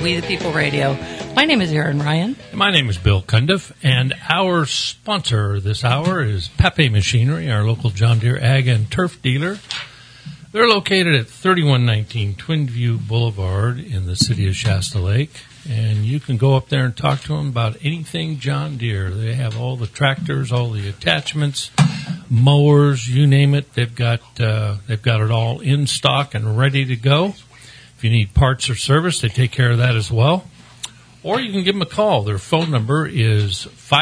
We the People Radio. My name is Erin Ryan. My name is Bill Cundiff, and our sponsor this hour is Pape Machinery, our local John Deere ag and turf dealer. They're located at 3119 Twinview Boulevard in the city of Shasta Lake, and you can go up there and talk to them about anything John Deere. They have all the tractors, all the attachments, mowers, you name it. They've got it all in stock and ready to go. If you need parts or service, they take care of that as well. Or you can give them a call. Their phone number is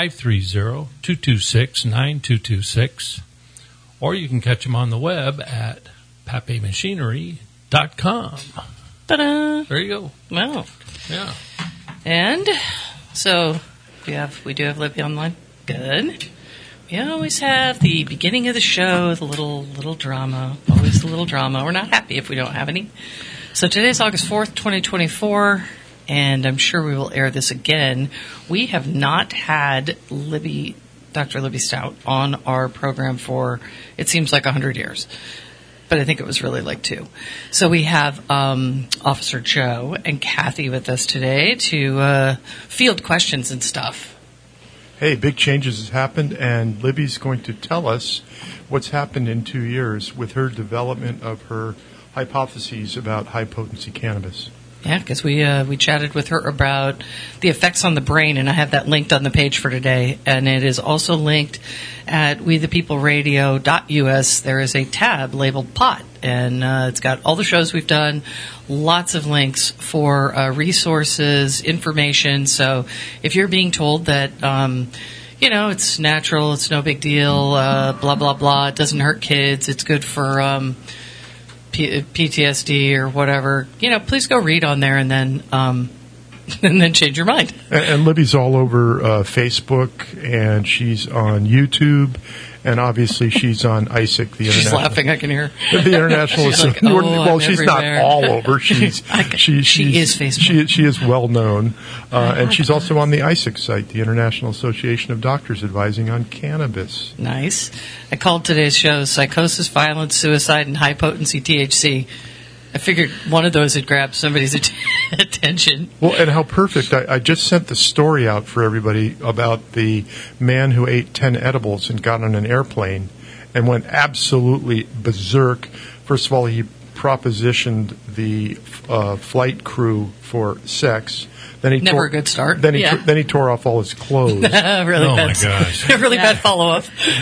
530-226-9226. Or you can catch them on the web at papemachinery.com. Ta-da! There you go. Wow. Yeah. And so we do have Libby online. Good. We always have the beginning of the show, the little drama. Always a little drama. We're not happy if we don't have any. So today's August 4th, 2024, and I'm sure we will air this again. We have not had Dr. Libby Stout on our program for, it seems like 100 years. But I think it was really like 2. So we have Officer Joe and Kathy with us today to field questions and stuff. Hey, big changes has happened, and Libby's going to tell us what's happened in 2 years with her development of her hypotheses about high-potency cannabis. Yeah, because we chatted with her about the effects on the brain, and I have that linked on the page for today. And it is also linked at wethepeopleradio.us. There is a tab labeled pot, and it's got all the shows we've done, lots of links for resources, information. So if you're being told that, it's natural, it's no big deal, blah, blah, blah, it doesn't hurt kids, it's good for PTSD or whatever, please go read on there and then change your mind. And Libby's all over Facebook, and she's on YouTube, and obviously she's on ISIC, the She's international. laughing, I can hear. The international. She's like, well, she's everywhere. not all over. She is Facebook. She is well known, and she's also on the ISIC site, the International Association of Doctors Advising on Cannabis. Nice. I called today's show Psychosis, Violence, Suicide, and High Potency THC. I figured one of those would grab somebody's attention. Well, and how perfect. I just sent the story out for everybody about the man who ate 10 edibles and got on an airplane and went absolutely berserk. First of all, he propositioned the flight crew for sex. Then he Never a good start. Then he tore off all his clothes. Really my gosh. Really bad follow-up.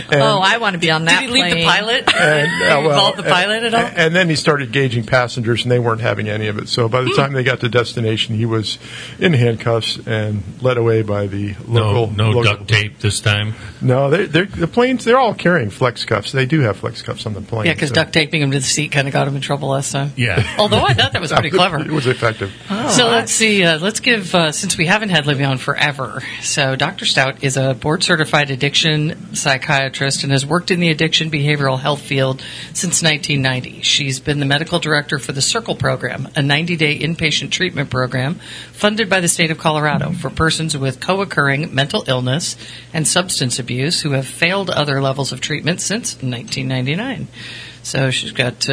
I want to be on that Did he leave the pilot? And, Involve the pilot at all? And then he started gauging passengers, and they weren't having any of it. So by the time they got to destination, he was in handcuffs and led away by the local... No duct tape this time? No, the planes, they're all carrying flex cuffs. They do have flex cuffs on the plane. Yeah, because duct taping him to the seat kind of got him in trouble last time. Yeah. Although I thought that was pretty clever. It was effective. So let's see. Let's give, since we haven't had Libby on forever, so Dr. Stout is a board-certified addiction psychiatrist and has worked in the addiction behavioral health field since 1990. She's been the medical director for the CIRCLE program, a 90-day inpatient treatment program funded by the state of Colorado for persons with co-occurring mental illness and substance abuse who have failed other levels of treatment since 1999. So she's got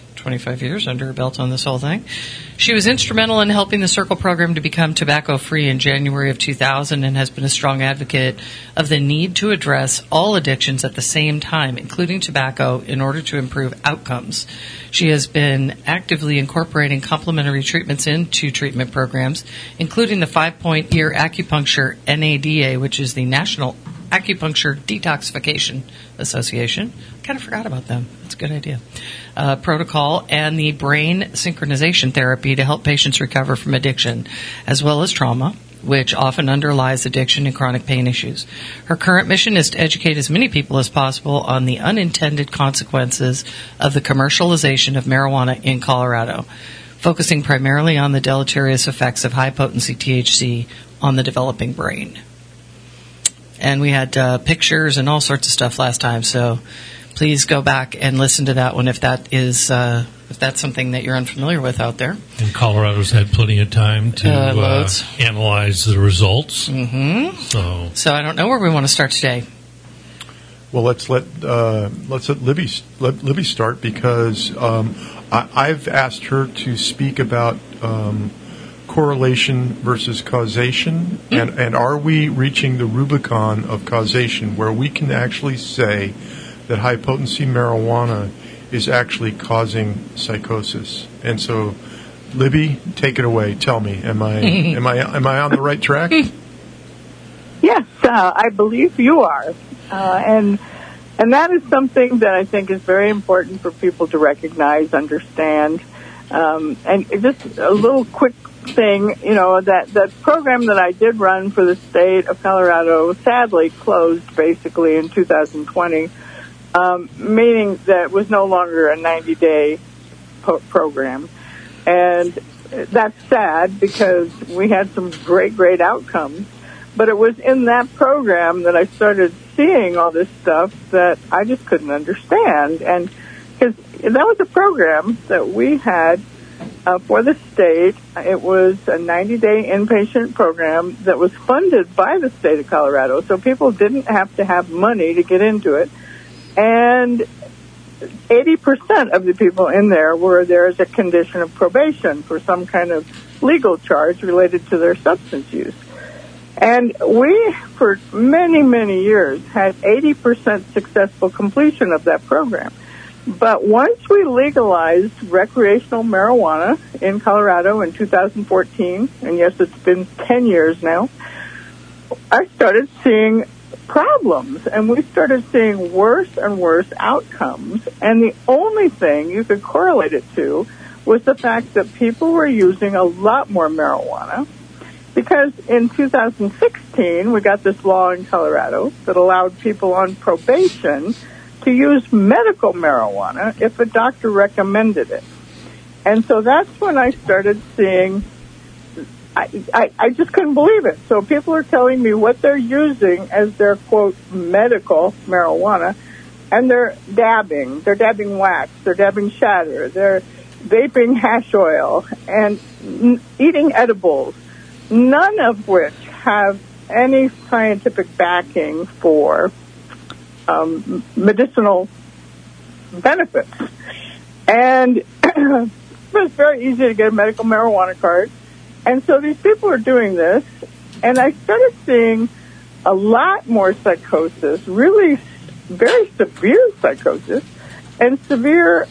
25 years under her belt on this whole thing. She was instrumental in helping the CIRCLE program to become tobacco-free in January of 2000 and has been a strong advocate of the need to address all addictions at the same time, including tobacco, in order to improve outcomes. She has been actively incorporating complementary treatments into treatment programs, including the 5-point-year acupuncture NADA, which is the National Acupuncture Detoxification Association. Kind of forgot about them. That's a good idea. Protocol and the brain synchronization therapy to help patients recover from addiction, as well as trauma, which often underlies addiction and chronic pain issues. Her current mission is to educate as many people as possible on the unintended consequences of the commercialization of marijuana in Colorado, focusing primarily on the deleterious effects of high-potency THC on the developing brain. And we had pictures and all sorts of stuff last time, so please go back and listen to that one if that is if that's something that you're unfamiliar with out there. And Colorado's had plenty of time to analyze the results. Mm-hmm. So I don't know where we want to start today. Well, let's let Libby start because I've asked her to speak about correlation versus causation? And are we reaching the Rubicon of causation where we can actually say that high-potency marijuana is actually causing psychosis? And so, Libby, take it away. Tell me, am I on the right track? Yes, I believe you are. And that is something that I think is very important for people to recognize, understand. And just a little quick thing, that program that I did run for the state of Colorado sadly closed basically in 2020, meaning that it was no longer a 90-day program. And that's sad because we had some great outcomes. But it was in that program that I started seeing all this stuff that I just couldn't understand. And because that was a program that we had for the state. It was a 90-day inpatient program that was funded by the state of Colorado. So people didn't have to have money to get into it. And 80% of the people in there were there as a condition of probation for some kind of legal charge related to their substance use. And we, for many, many years, had 80% successful completion of that program. But once we legalized recreational marijuana in Colorado in 2014, and yes, it's been 10 years now, I started seeing problems, and we started seeing worse and worse outcomes. And the only thing you could correlate it to was the fact that people were using a lot more marijuana. Because in 2016, we got this law in Colorado that allowed people on probation to use medical marijuana if a doctor recommended it. And so that's when I started seeing, I just couldn't believe it. So people are telling me what they're using as their, quote, medical marijuana, and they're dabbing wax, they're dabbing shatter, they're vaping hash oil, and eating edibles. None of which have any scientific backing for medicinal benefits. And it was very easy to get a medical marijuana card. And so these people are doing this, and I started seeing a lot more psychosis, really very severe psychosis, and severe,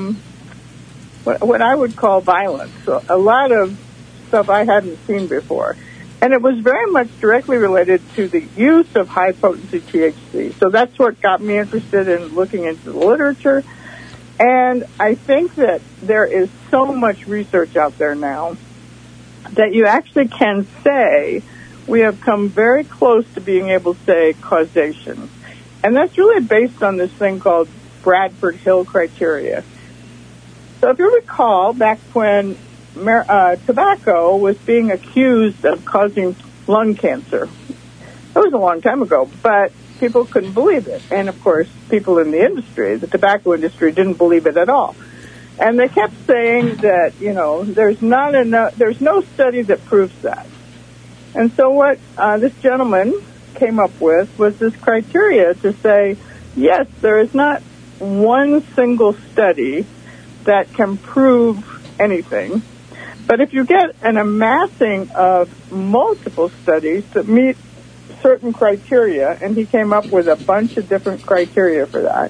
what I would call violence. So a lot of stuff I hadn't seen before. And it was very much directly related to the use of high-potency THC. So that's what got me interested in looking into the literature. And I think that there is so much research out there now that you actually can say we have come very close to being able to say causation. And that's really based on this thing called Bradford Hill criteria. So if you recall, back when tobacco was being accused of causing lung cancer. It was a long time ago, but people couldn't believe it. And, of course, people in the industry, the tobacco industry, didn't believe it at all. And they kept saying that, there's no study that proves that. And so what this gentleman came up with was this criteria to say, yes, there is not one single study that can prove anything. But if you get an amassing of multiple studies that meet certain criteria, and he came up with a bunch of different criteria for that,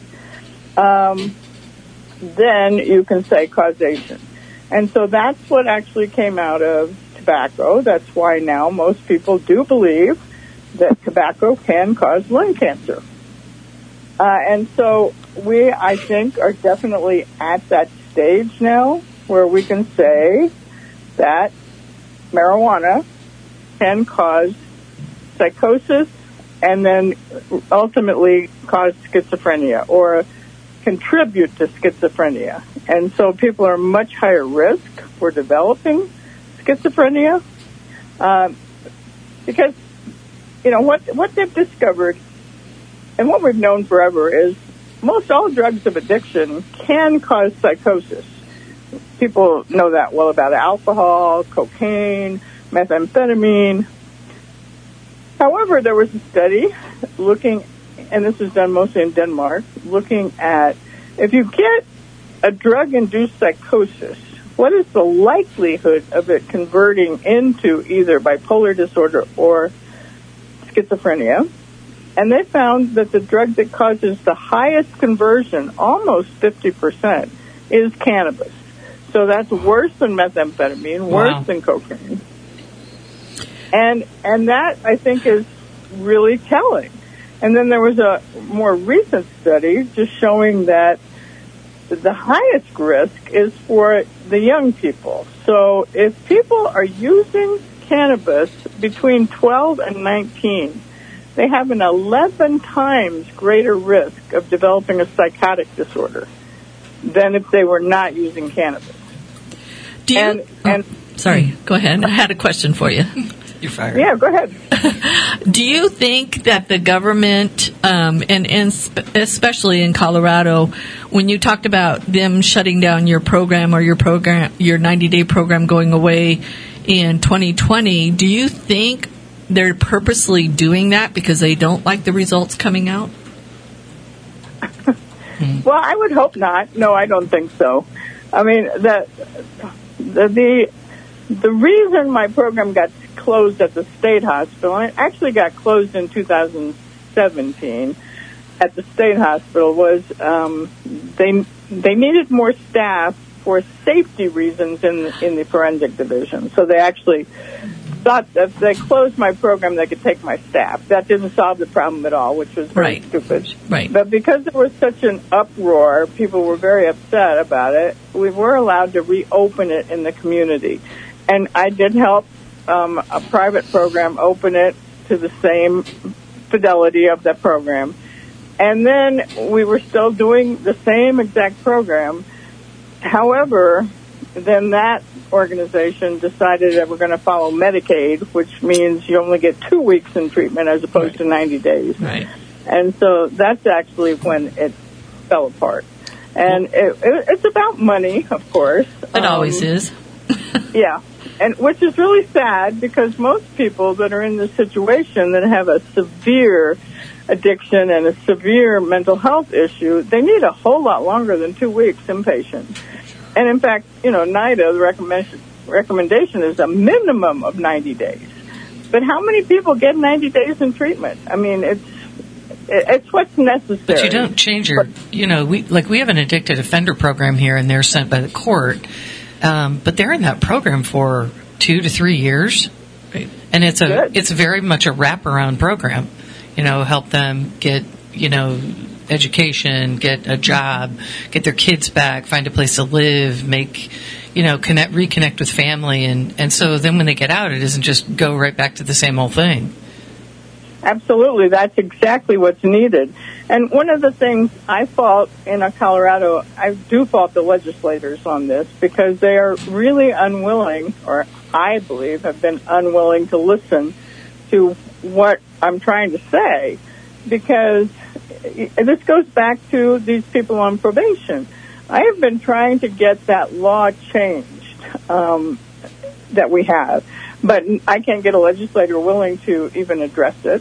then you can say causation. And so that's what actually came out of tobacco. That's why now most people do believe that tobacco can cause lung cancer. And so we, I think, are definitely at that stage now where we can say that marijuana can cause psychosis and then ultimately cause schizophrenia or contribute to schizophrenia. And so people are much higher risk for developing schizophrenia because, what they've discovered and what we've known forever is most all drugs of addiction can cause psychosis. People know that well about alcohol, cocaine, methamphetamine. However, there was a study looking, and this was done mostly in Denmark, looking at if you get a drug-induced psychosis what is the likelihood of it converting into either bipolar disorder or schizophrenia? And they found that the drug that causes the highest conversion, almost 50%, is cannabis. So that's worse than methamphetamine, worse than cocaine. And that, I think, is really telling. And then there was a more recent study just showing that the highest risk is for the young people. So if people are using cannabis between 12 and 19, they have an 11 times greater risk of developing a psychotic disorder than if they were not using cannabis. Sorry, go ahead. I had a question for you. You're fired. Yeah, go ahead. Do you think that the government, and especially in Colorado, when you talked about them shutting down your program or your 90-day program going away in 2020, do you think they're purposely doing that because they don't like the results coming out? Well, I would hope not. No, I don't think so. I mean, the reason my program got closed at the state hospital, and it actually got closed in 2017 at the state hospital, was they needed more staff for safety reasons in the forensic division. So they actually thought that if they closed my program, they could take my staff. That didn't solve the problem at all, which was very stupid. Right. But because there was such an uproar, people were very upset about it, we were allowed to reopen it in the community. And I did help a private program open it to the same fidelity of that program. And then we were still doing the same exact program. However, then that organization decided that we're going to follow Medicaid, which means you only get 2 weeks in treatment as opposed to 90 days. Right. And so that's actually when it fell apart. And it's about money, of course. It always is. Yeah. And which is really sad because most people that are in this situation that have a severe addiction and a severe mental health issue, they need a whole lot longer than 2 weeks inpatient. And in fact, NIDA, the recommendation is a minimum of 90 days. But how many people get 90 days in treatment? I mean, it's what's necessary. But you don't change your, we have an addicted offender program here, and they're sent by the court. But they're in that program for 2 to 3 years. Right. And it's very much a wraparound program. Help them get, education, get a job, get their kids back, find a place to live, reconnect with family. And so then when they get out, it doesn't just go right back to the same old thing. Absolutely. That's exactly what's needed. And one of the things I fault in Colorado, I do fault the legislators on this because they are really unwilling, or I believe have been unwilling to listen to what I'm trying to say, because this goes back to these people on probation. I have been trying to get that law changed that we have, but I can't get a legislator willing to even address it.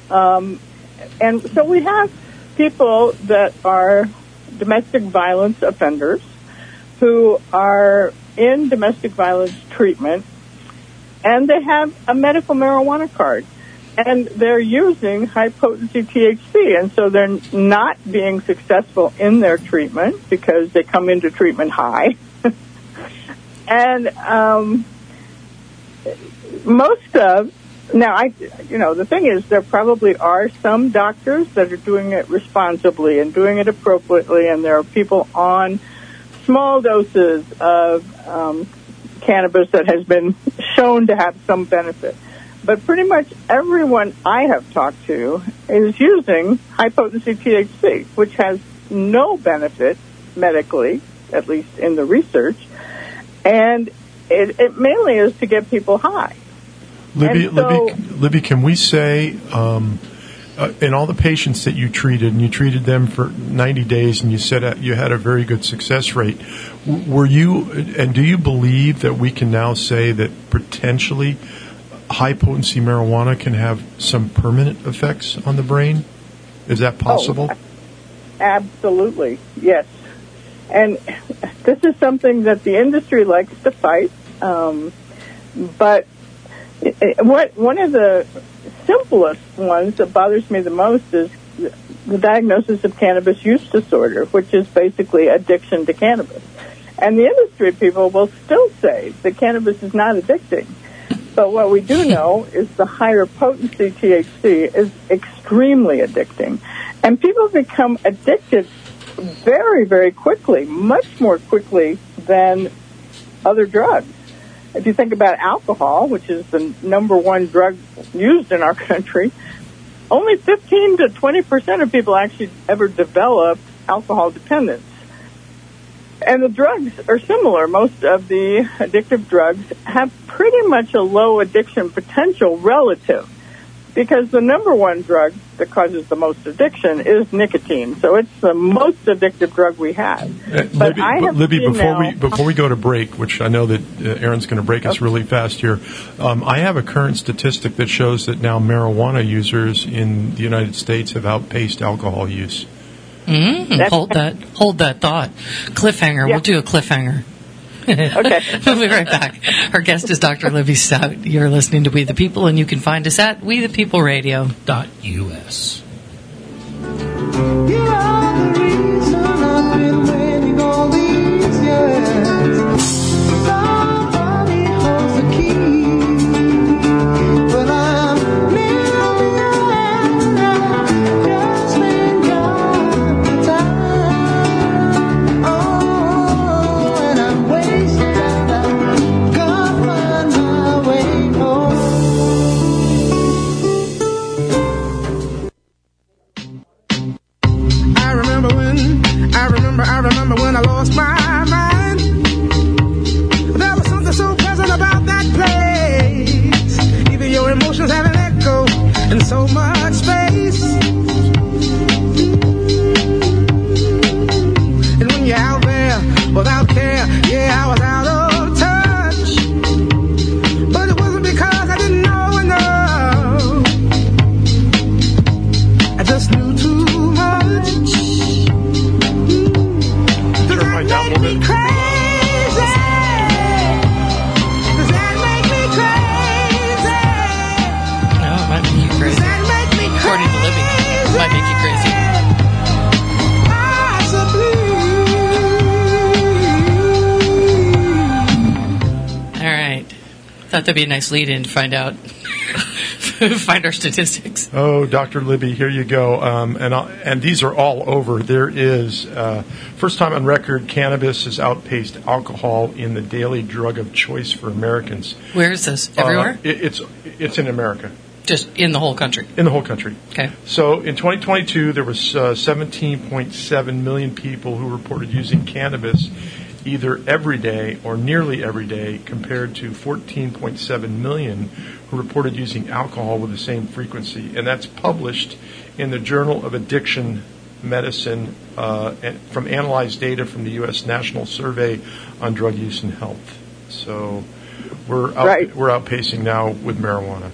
And so we have people that are domestic violence offenders who are in domestic violence treatment, and they have a medical marijuana card, and they're using high-potency THC, and so they're not being successful in their treatment because they come into treatment high. And the thing is, there probably are some doctors that are doing it responsibly and doing it appropriately, and there are people on small doses of cannabis that has been shown to have some benefit. But pretty much everyone I have talked to is using high-potency THC, which has no benefit medically, at least in the research, and it mainly is to get people high. Libby, can we say, in all the patients that you treated them for 90 days, and you said you had a very good success rate, do you believe that we can now say that potentially high-potency marijuana can have some permanent effects on the brain? Is that possible? Oh, absolutely, yes. And this is something that the industry likes to fight. But one of the simplest ones that bothers me the most is the diagnosis of cannabis use disorder, which is basically addiction to cannabis. And the industry people will still say that cannabis is not addicting. But what we do know is the higher potency THC is extremely addicting. And people become addicted very, very quickly, much more quickly than other drugs. If you think about alcohol, which is the number one drug used in our country, only 15 to 20% of people actually ever develop alcohol dependence. And the drugs are similar. Most of the addictive drugs have pretty much a low addiction potential relative, because the number one drug that causes the most addiction is nicotine. So it's the most addictive drug we have. Libby, before we go to break, which I know that Aaron's going to break us really fast here, I have a current statistic that shows that now marijuana users in the United States have outpaced alcohol use. Hold that thought. Cliffhanger. Yeah. We'll do a cliffhanger. Okay. We'll be right back. Our guest is Dr. Libby Stout. You're listening to We the People, and you can find us at wethepeopleradio.us. You are the reason I've been waiting all these years. Somebody holds the key, but I'm million just ain't got the time. Oh, and I'm wasting time. Gotta find my way home. I remember when I lost my mind. There was something so pleasant about that place. Even your emotions have an echo in so much space. And when you're out there without care, yeah, I was out of touch. But it wasn't because I didn't know enough. I just knew too much. Turn down a little bit. No, it might make you crazy. According to Libby, it might make you crazy. All right. Thought that'd be a nice lead-in to find out. Find our statistics. Oh, Dr. Libby, here you go. And these are all over. There is, first time on record, cannabis has outpaced alcohol in the daily drug of choice for Americans. Where is this? Everywhere? It's in America. Just in the whole country? In the whole country. Okay. So in 2022, there was 17.7 million people who reported using cannabis either every day or nearly every day, compared to 14.7 million who reported using alcohol with the same frequency. And that's published in the Journal of Addiction Medicine from analyzed data from the U.S. National Survey on Drug Use and Health. So we're outpacing now with marijuana.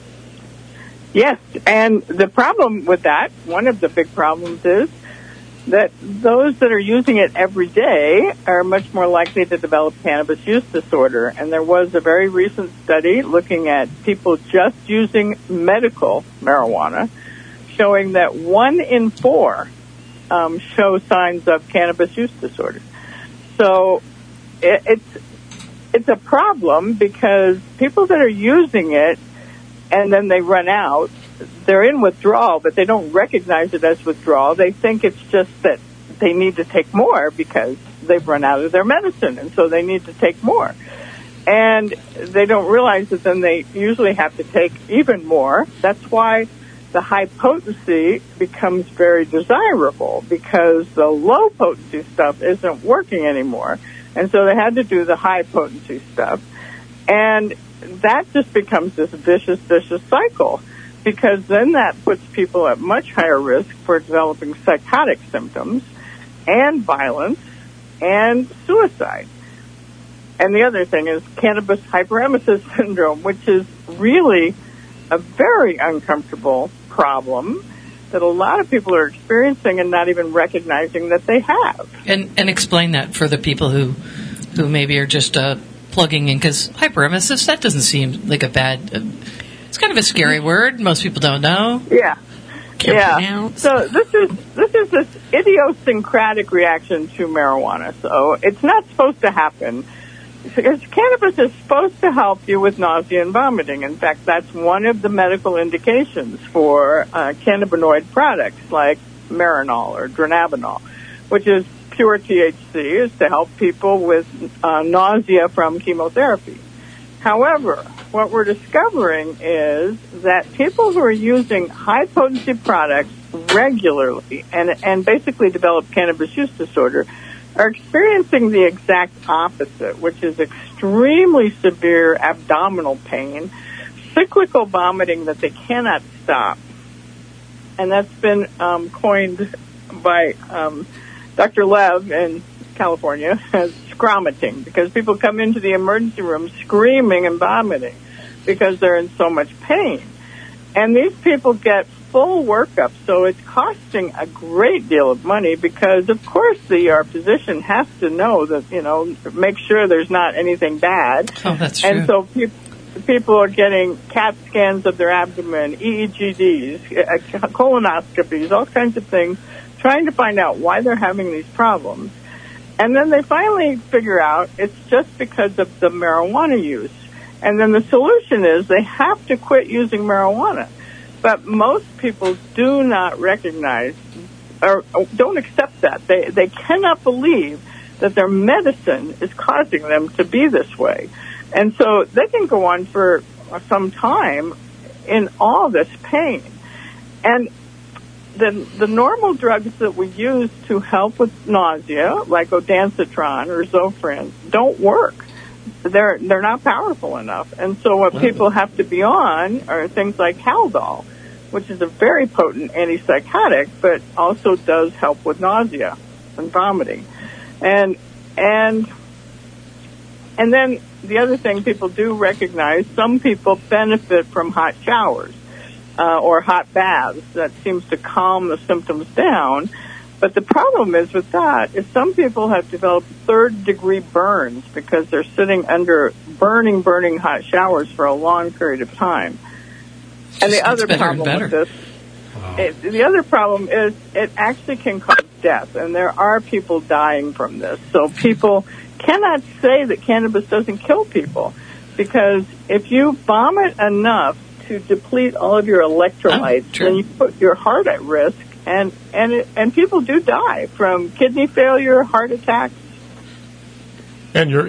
Yes, and the problem with that, one of the big problems is that those that are using it every day are much more likely to develop cannabis use disorder. And there was a very recent study looking at people just using medical marijuana, showing that 1 in 4 show signs of cannabis use disorder. So it's a problem, because people that are using it and then they run out, they're in withdrawal, but they don't recognize it as withdrawal. They think it's just that they need to take more because they've run out of their medicine, and so they need to take more. And they don't realize that then they usually have to take even more. That's why the high potency becomes very desirable, because the low potency stuff isn't working anymore. And so they had to do the high potency stuff. And that just becomes this vicious cycle, because then that puts people at much higher risk for developing psychotic symptoms and violence and suicide. And the other thing is cannabis hyperemesis syndrome, which is really a very uncomfortable problem. that a lot of people are experiencing and not even recognizing that they have. And explain that for the people who maybe are just plugging in, because hyperemesis, that doesn't seem like a bad... it's kind of a scary word. Most people don't know. Yeah. Can't pronounce. So this is this idiosyncratic reaction to marijuana. So it's not supposed to happen. Because cannabis is supposed to help you with nausea and vomiting. In fact, that's one of the medical indications for cannabinoid products like Marinol or Dronabinol, which is pure THC, is to help people with nausea from chemotherapy. However, what we're discovering is that people who are using high-potency products regularly and basically develop cannabis use disorder are experiencing the exact opposite, which is extremely severe abdominal pain, cyclical vomiting that they cannot stop. And that's been coined by Dr. Lev in California as scromating, because people come into the emergency room screaming and vomiting because they're in so much pain. And these people get full workup, so it's costing a great deal of money because, of course, the ER physician has to know that, make sure there's not anything bad. Oh, that's true. And so people are getting CAT scans of their abdomen, EEGDs, colonoscopies, all kinds of things, trying to find out why they're having these problems. And then they finally figure out it's just because of the marijuana use. And then the solution is they have to quit using marijuana. But most people do not recognize or don't accept that. They cannot believe that their medicine is causing them to be this way. And so they can go on for some time in all this pain. And the normal drugs that we use to help with nausea, like ondansetron or Zofran, don't work. They're not powerful enough. And so what people have to be on are things like Haldol, which is a very potent antipsychotic, but also does help with nausea and vomiting. And then the other thing people do recognize, some people benefit from hot showers or hot baths. That seems to calm the symptoms down. But the problem is with that is some people have developed third-degree burns because they're sitting under burning hot showers for a long period of time. And the other problem with this, the other problem is it actually can cause death, and there are people dying from this. So people cannot say that cannabis doesn't kill people, because if you vomit enough to deplete all of your electrolytes, then you put your heart at risk, and people do die from kidney failure, heart attacks. And your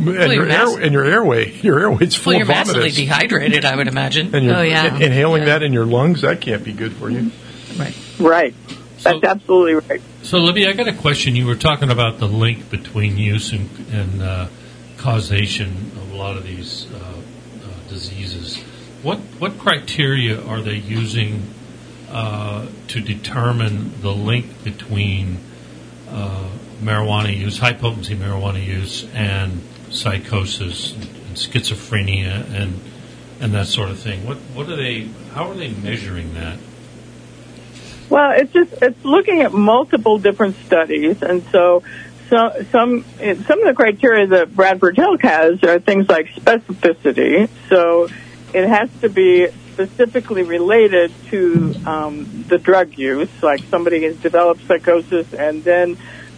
airway's full of vomitus. You're massively dehydrated, I would imagine. And you're inhaling that in your lungs, that can't be good for you. Right. That's absolutely right. So, Libby, I got a question. You were talking about the link between use and causation of a lot of these diseases. What criteria are they using to determine the link between marijuana use, high-potency marijuana use, and psychosis and schizophrenia and that sort of thing? How are they measuring that? Well, it's looking at multiple different studies, and so some of the criteria that Bradford Hill has are things like specificity. So it has to be specifically related to the drug use, like somebody has developed psychosis and then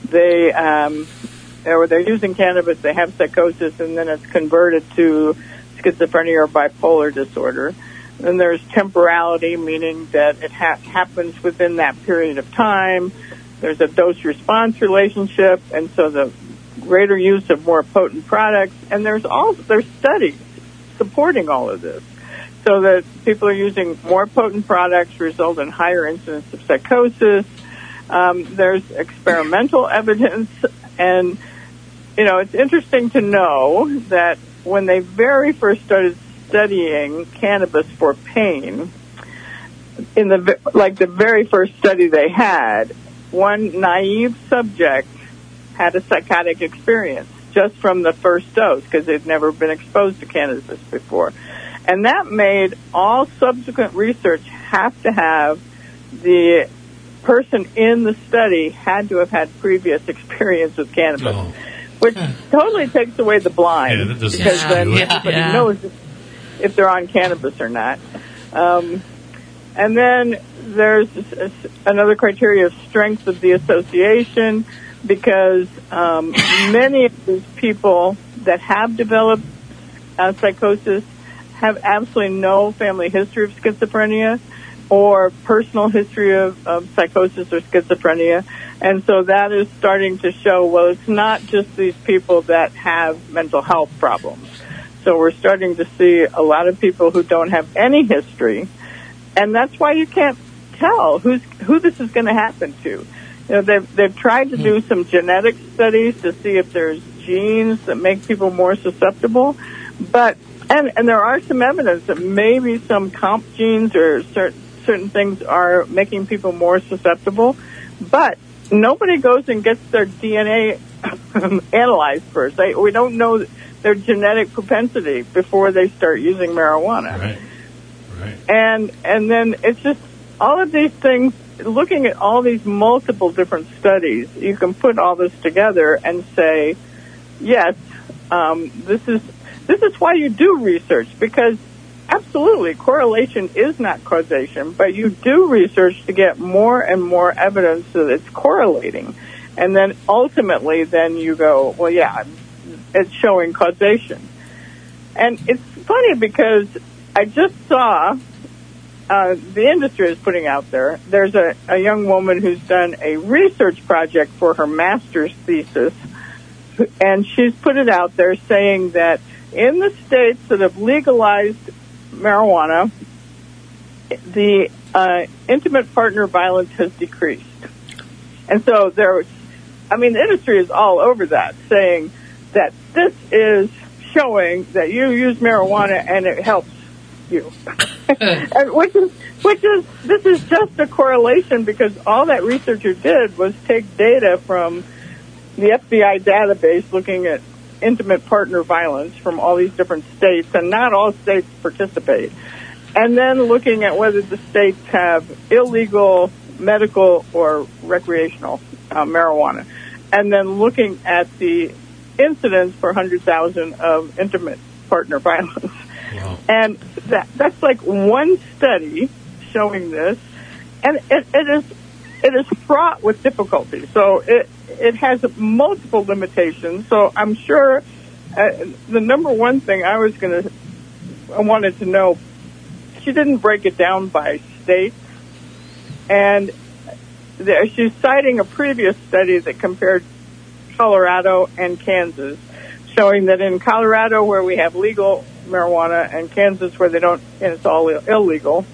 or they're using cannabis, they have psychosis, and then it's converted to schizophrenia or bipolar disorder. Then there's temporality, meaning that it happens within that period of time. There's a dose-response relationship, and so the greater use of more potent products. And there's studies supporting all of this, so that people are using more potent products result in higher incidence of psychosis. There's experimental evidence, and it's interesting to know that when they very first started studying cannabis for pain, in the very first study they had, one naive subject had a psychotic experience just from the first dose because they'd never been exposed to cannabis before. And that made all subsequent research have to have the person in the study had to have had previous experience with cannabis, which totally takes away the blind, Yeah, that doesn't because then do it. everybody knows if they're on cannabis or not. And then there's another criteria of strength of the association, because many of these people that have developed psychosis have absolutely no family history of schizophrenia or personal history of psychosis or schizophrenia. And so that is starting to show, well, it's not just these people that have mental health problems. So we're starting to see a lot of people who don't have any history, and that's why you can't tell who this is going to happen to. You know, they've tried to do some genetic studies to see if there's genes that make people more susceptible, but and there are some evidence that maybe some comp genes or certain things are making people more susceptible, but nobody goes and gets their DNA analyzed first. We don't know their genetic propensity before they start using marijuana. Right. And then it's just all of these things, looking at all these multiple different studies, you can put all this together and say, yes, this is why you do research, because absolutely correlation is not causation, but you do research to get more and more evidence that it's correlating. And then ultimately then you go, well, yeah, it's showing causation. And it's funny because I just saw the industry is putting out there's a young woman who's done a research project for her master's thesis, and she's put it out there saying that in the states that have legalized marijuana, the intimate partner violence has decreased. And so the industry is all over that, saying that this is showing that you use marijuana and it helps you. And this is just a correlation, because all that researcher did was take data from the FBI database looking at intimate partner violence from all these different states, and not all states participate, and then looking at whether the states have illegal, medical, or recreational marijuana, and then looking at the incidence per 100,000 of intimate partner violence. Wow. And that's like one study showing this, and it is fraught with difficulty. So it has multiple limitations. So I'm sure the number one thing I wanted to know, she didn't break it down by state, and she's citing a previous study that compared Colorado and Kansas, showing that in Colorado, where we have legal marijuana, and Kansas, where they don't, and it's all illegal,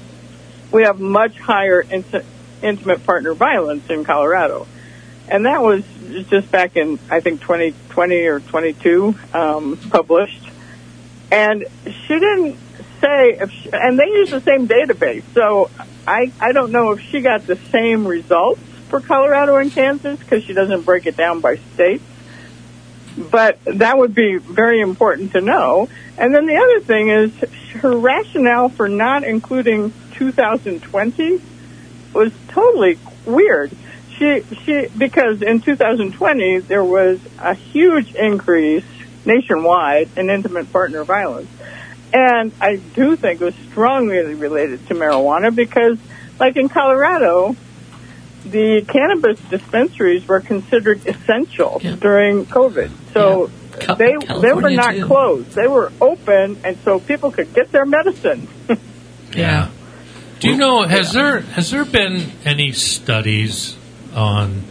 we have much higher intimate partner violence in Colorado. And that was just back in, I think, 2020 or 22, published. And she didn't say and they use the same database, so I don't know if she got the same results for Colorado and Kansas, because she doesn't break it down by states. But that would be very important to know. And then the other thing is her rationale for not including 2020 was totally weird. Because in 2020 there was a huge increase nationwide in intimate partner violence. And I do think it was strongly related to marijuana, because like in Colorado, the cannabis dispensaries were considered essential during COVID. So they were not closed. They were open, and so people could get their medicine. Yeah. Do you know, has there been any studies on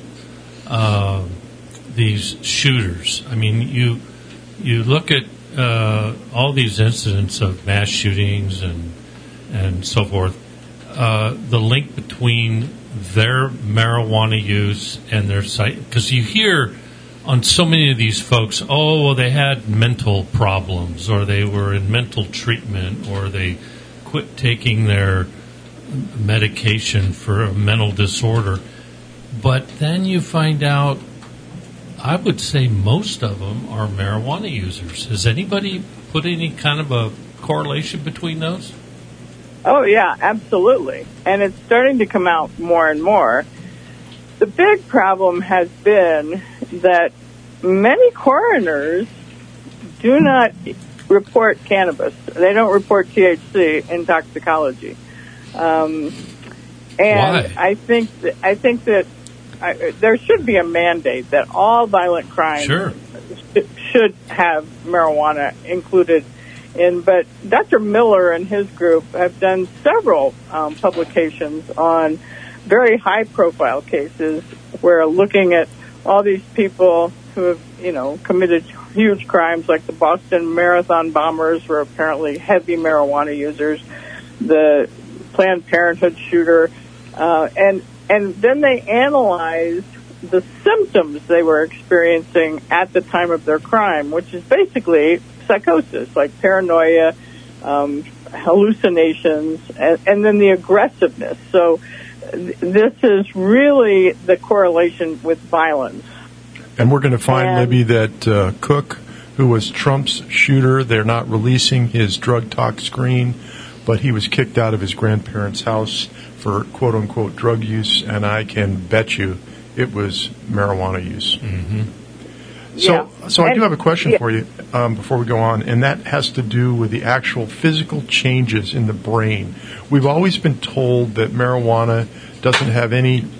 these shooters? I mean, you look at all these incidents of mass shootings and so forth, the link between their marijuana use and their because you hear on so many of these folks, oh, well, they had mental problems, or they were in mental treatment, or they quit taking their medication for a mental disorder. But then you find out, I would say most of them are marijuana users. Has anybody put any kind of a correlation between those? Oh, yeah, absolutely. And it's starting to come out more and more. The big problem has been that many coroners do not report cannabis. They don't report THC in toxicology. And why? I think that there should be a mandate that all violent crimes should have marijuana included in. But Dr. Miller and his group have done several publications on very high-profile cases where looking at all these people who have, committed huge crimes, like the Boston Marathon bombers were apparently heavy marijuana users, the Planned Parenthood shooter, and then they analyzed the symptoms they were experiencing at the time of their crime, which is basically psychosis, like paranoia, hallucinations, and then the aggressiveness. So this is really the correlation with violence. And we're going to find, Libby, that Cook, who was Trump's shooter, they're not releasing his drug talk screen, but he was kicked out of his grandparents' house for quote-unquote drug use, and I can bet you it was marijuana use. Mm-hmm. So I do have a question for you before we go on, and that has to do with the actual physical changes in the brain. We've always been told that marijuana doesn't have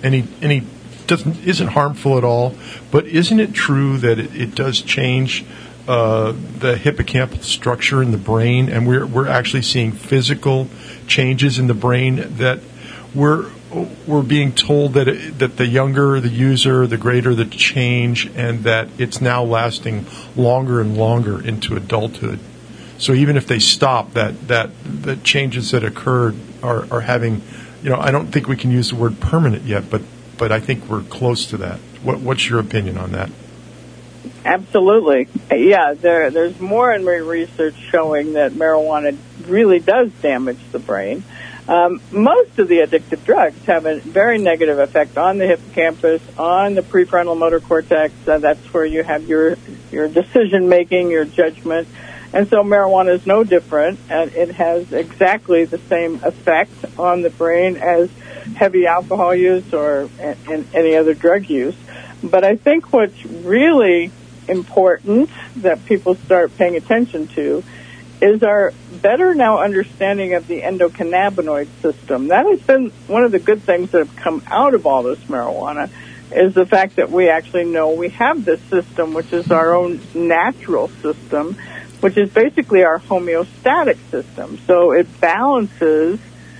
isn't harmful at all, but isn't it true that it does change the hippocampal structure in the brain, and we're actually seeing physical changes in the brain that we're being told that the younger the user, the greater the change, and that it's now lasting longer and longer into adulthood. So even if they stop, that the changes that occurred are having, I don't think we can use the word permanent yet, but I think we're close to that. What's your opinion on that? Absolutely. Yeah, there's more and more research showing that marijuana really does damage the brain. Most of the addictive drugs have a very negative effect on the hippocampus, on the prefrontal motor cortex. That's where you have your decision-making, your judgment. And so marijuana is no different, and it has exactly the same effect on the brain as heavy alcohol use or any other drug use. But I think what's really important that people start paying attention to is our better now understanding of the endocannabinoid system. That has been one of the good things that have come out of all this marijuana, is the fact that we actually know we have this system, which is our own natural system, which is basically our homeostatic system. So it balances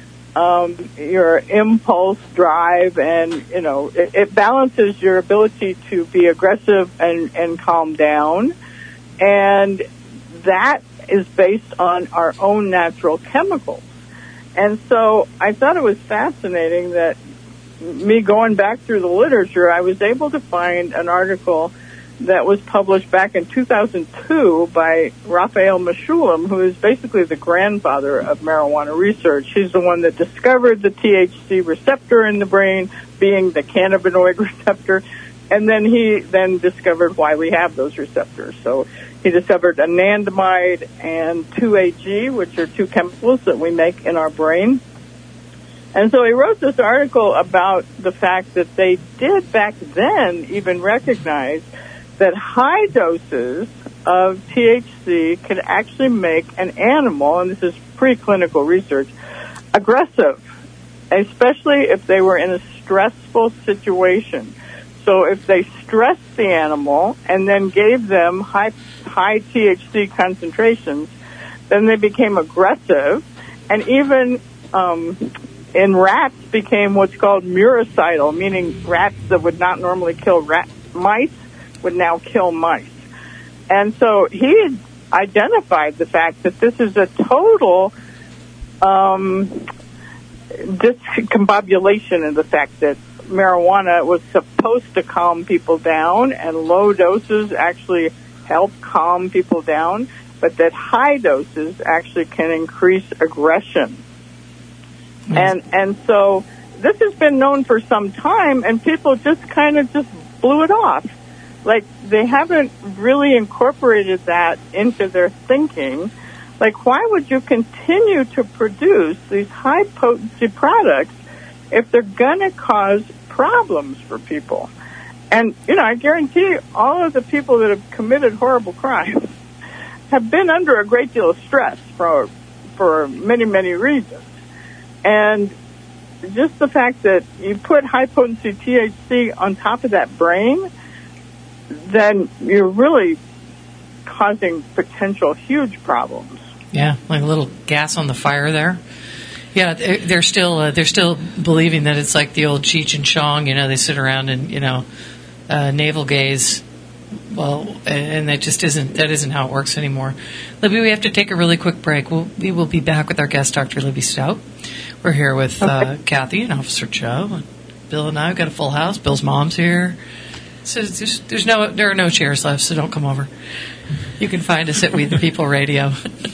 your impulse, drive, and, it balances your ability to be aggressive and calm down. And that is based on our own natural chemicals. And so I thought it was fascinating that me going back through the literature, I was able to find an article that was published back in 2002 by Raphael Mechoulam, who is basically the grandfather of marijuana research. He's the one that discovered the THC receptor in the brain, being the cannabinoid receptor, and then he discovered why we have those receptors. So he discovered anandamide and 2-AG, which are two chemicals that we make in our brain. And so he wrote this article about the fact that they did back then even recognize that high doses of THC could actually make an animal, and this is preclinical research, aggressive, especially if they were in a stressful situation. So if they stressed the animal and then gave them high THC concentrations, then they became aggressive, and even in rats became what's called muricidal, meaning rats that would not normally kill mice would now kill mice. And so he identified the fact that this is a total discombobulation in the fact that marijuana was supposed to calm people down, and low doses actually help calm people down, but that high doses actually can increase aggression. And so this has been known for some time, and people just kind of just blew it off. Like, they haven't really incorporated that into their thinking, Like, why would you continue to produce these high-potency products if they're going to cause problems for people? And, I guarantee all of the people that have committed horrible crimes have been under a great deal of stress for many, many reasons. And just the fact that you put high-potency THC on top of that brain, then you're really causing potential huge problems. Yeah, like a little gas on the fire there. Yeah, they're still believing that it's like the old Cheech and Chong. They sit around and navel gaze. Well, and that isn't how it works anymore. Libby, we have to take a really quick break. We will be back with our guest, Dr. Libby Stout. We're here with Kathy and Officer Joe. And Bill and I have got a full house. Bill's mom's here. So there are no chairs left, so don't come over. You can find us at We the People Radio.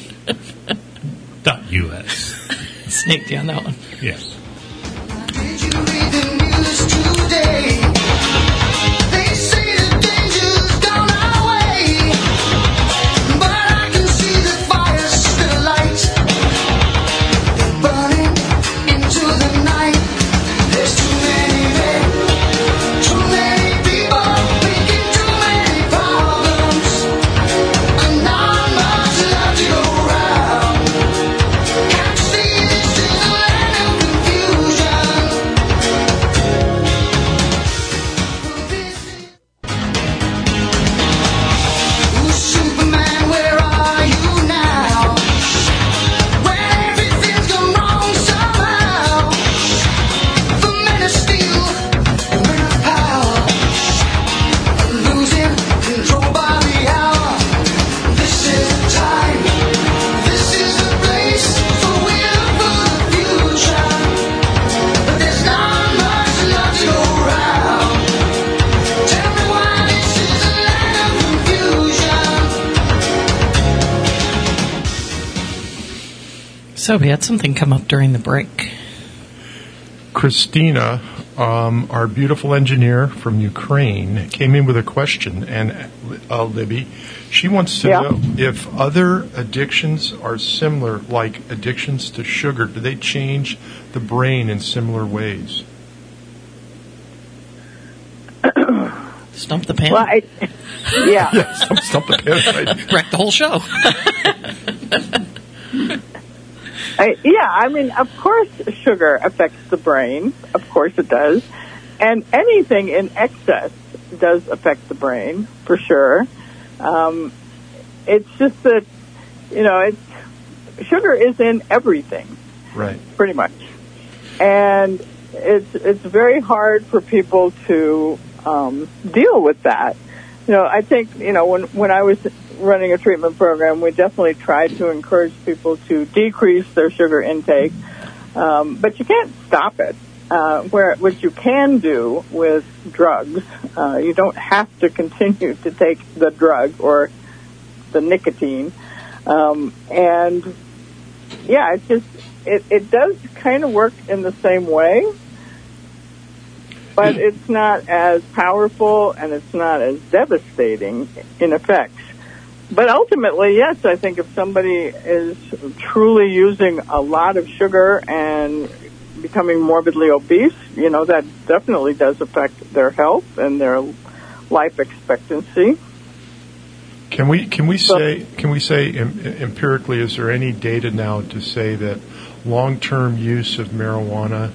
.us. Snaked you on that one. Yes. Did you read the news today? They say the danger's gone our way, but I can see the fire still light, burning into the night. There's too many men, too many people making too many problems, and not much love to go round. Can't you see this is a land of confusion? Ooh, Superman, where are you now? When everything's gone wrong somehow. The men of steel, the men of power, are losing control by the hour. This is the time, this is the place for will for the future. But there's not much love to go round. Tell me why this is a land of confusion. So we had something come up during the break. Christina, our beautiful engineer from Ukraine, came in with a question, and Libby, she wants to know if other addictions are similar, like addictions to sugar. Do they change the brain in similar ways? Stump the pan. Well, yeah. Stump the pan, right? Wreck the whole show. I mean, of course sugar affects the brain. Of course it does. And anything in excess does affect the brain, for sure. It's just that, sugar is in everything. Right. Pretty much. And it's very hard for people to deal with that. I think, when I was running a treatment program, we definitely tried to encourage people to decrease their sugar intake, but you can't stop it. What you can do with drugs, you don't have to continue to take the drug or the nicotine. It does kind of work in the same way, but it's not as powerful and it's not as devastating in effect. But ultimately, yes, I think if somebody is truly using a lot of sugar and becoming morbidly obese, that definitely does affect their health and their life expectancy. Can we say empirically, is there any data now to say that long-term use of marijuana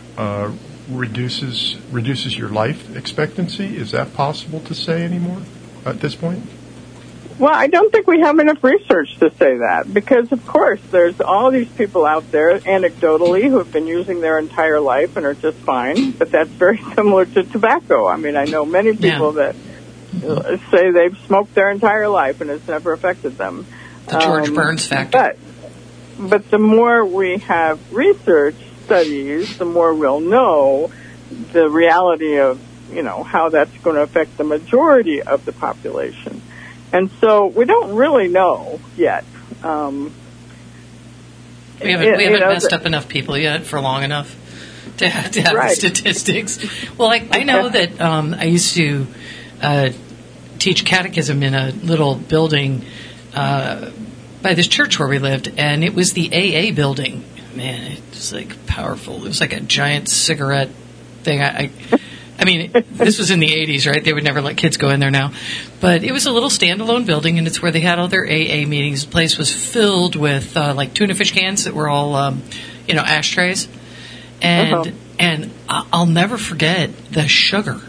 reduces your life expectancy? Is that possible to say anymore at this point? Well, I don't think we have enough research to say that because, of course, there's all these people out there, anecdotally, who have been using their entire life and are just fine, but that's very similar to tobacco. I mean, I know many people that say they've smoked their entire life and it's never affected them. The George Burns factor. But the more we have research studies, the more we'll know the reality of, how that's going to affect the majority of the population. And so we don't really know yet. We haven't messed up enough people yet for long enough to have the statistics. Well, I know that I used to teach catechism in a little building by this church where we lived, and it was the AA building. Man, it was like powerful. It was like a giant cigarette thing. I mean, this was in the 80s, right? They would never let kids go in there now. But it was a little standalone building, and it's where they had all their AA meetings. The place was filled with, like, tuna fish cans that were all, ashtrays. And I'll never forget the sugar.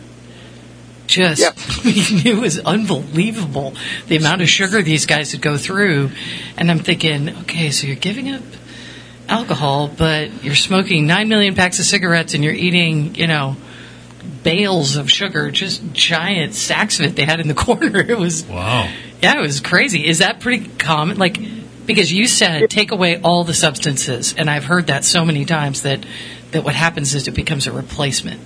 It was unbelievable, the amount of sugar these guys would go through. And I'm thinking, okay, so you're giving up alcohol, but you're smoking 9 million packs of cigarettes, and you're eating, bales of sugar, just giant sacks of it they had in the corner. It was wow. Yeah, it was crazy. Is that pretty common? Like, because you said take away all the substances, and I've heard that so many times that what happens is it becomes a replacement.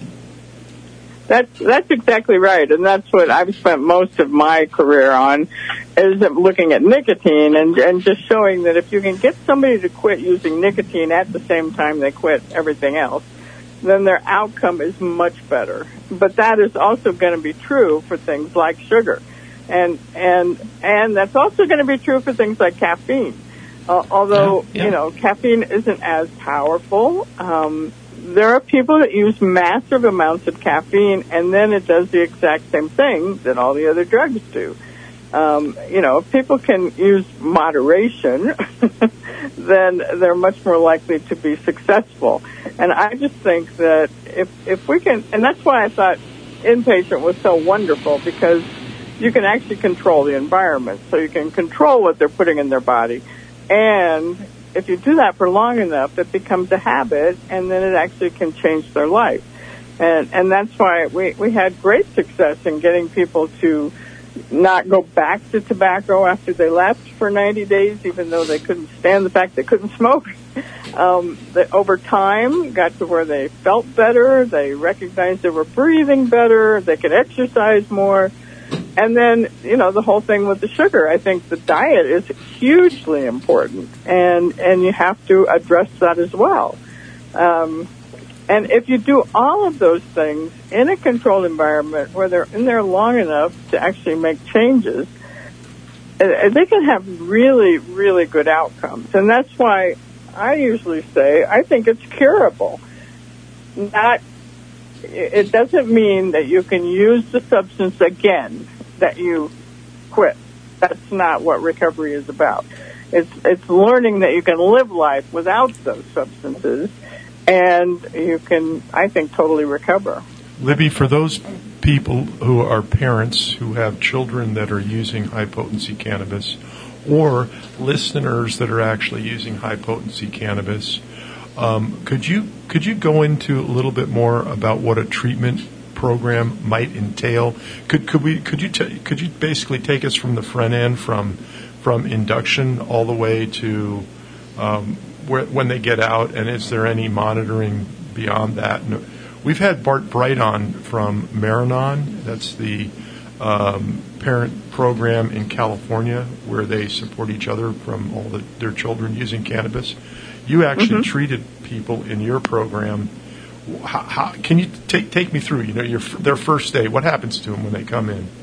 That's exactly right, and that's what I've spent most of my career on, is looking at nicotine and just showing that if you can get somebody to quit using nicotine at the same time they quit everything else, then their outcome is much better. But that is also going to be true for things like sugar. And that's also going to be true for things like caffeine. Although, caffeine isn't as powerful. There are people that use massive amounts of caffeine, and then it does the exact same thing that all the other drugs do. If people can use moderation, then they're much more likely to be successful. And I just think that if we can, and that's why I thought inpatient was so wonderful, because you can actually control the environment. So you can control what they're putting in their body. And if you do that for long enough, it becomes a habit, and then it actually can change their life. And that's why we had great success in getting people to not go back to tobacco after they left for 90 days, even though they couldn't stand the fact they couldn't smoke. They, over time, got to where they felt better, they recognized they were breathing better, they could exercise more. And then, the whole thing with the sugar, I think the diet is hugely important, and you have to address that as well. And if you do all of those things in a controlled environment where they're in there long enough to actually make changes, they can have really, really good outcomes. And that's why I usually say I think it's curable. It doesn't mean that you can use the substance again that you quit. That's not what recovery is about. It's learning that you can live life without those substances, and you can, I think, totally recover. Libby, for those people who are parents who have children that are using high-potency cannabis, or listeners that are actually using high-potency cannabis, could you go into a little bit more about what a treatment program might entail? Could you basically take us from the front end, from induction all the way to when they get out, and is there any monitoring beyond that? We've had Bart Bright on from Maranon. That's the parent program in California where they support each other from all their children using cannabis. You actually treated people in your program. How can you take me through? Their first day. What happens to them when they come in?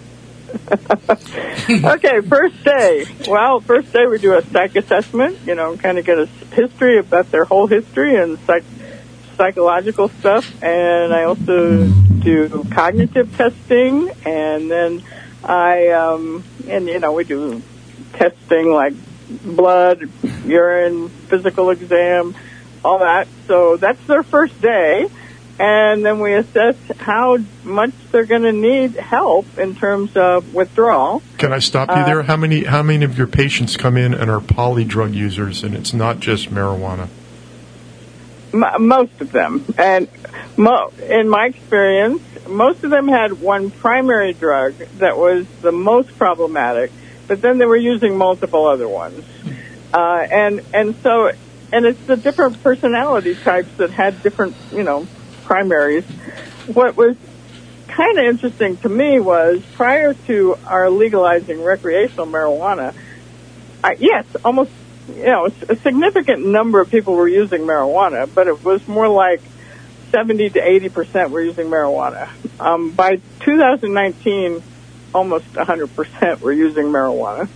Okay, first day. Well, first day we do a psych assessment. Kind of get a history about their whole history and psychological stuff. And I also do cognitive testing, and then we do testing like blood, urine, physical exam, all that. So that's their first day. And then we assess how much they're going to need help in terms of withdrawal. Can I stop you there? How many of your patients come in and are poly drug users, and it's not just marijuana? Most of them. And in my experience, most of them had one primary drug that was the most problematic, but then they were using multiple other ones. And it's the different personality types that had different, primaries. What was kind of interesting to me was prior to our legalizing recreational marijuana, almost, a significant number of people were using marijuana, but it was more like 70 to 80% were using marijuana. By 2019, almost 100% were using marijuana.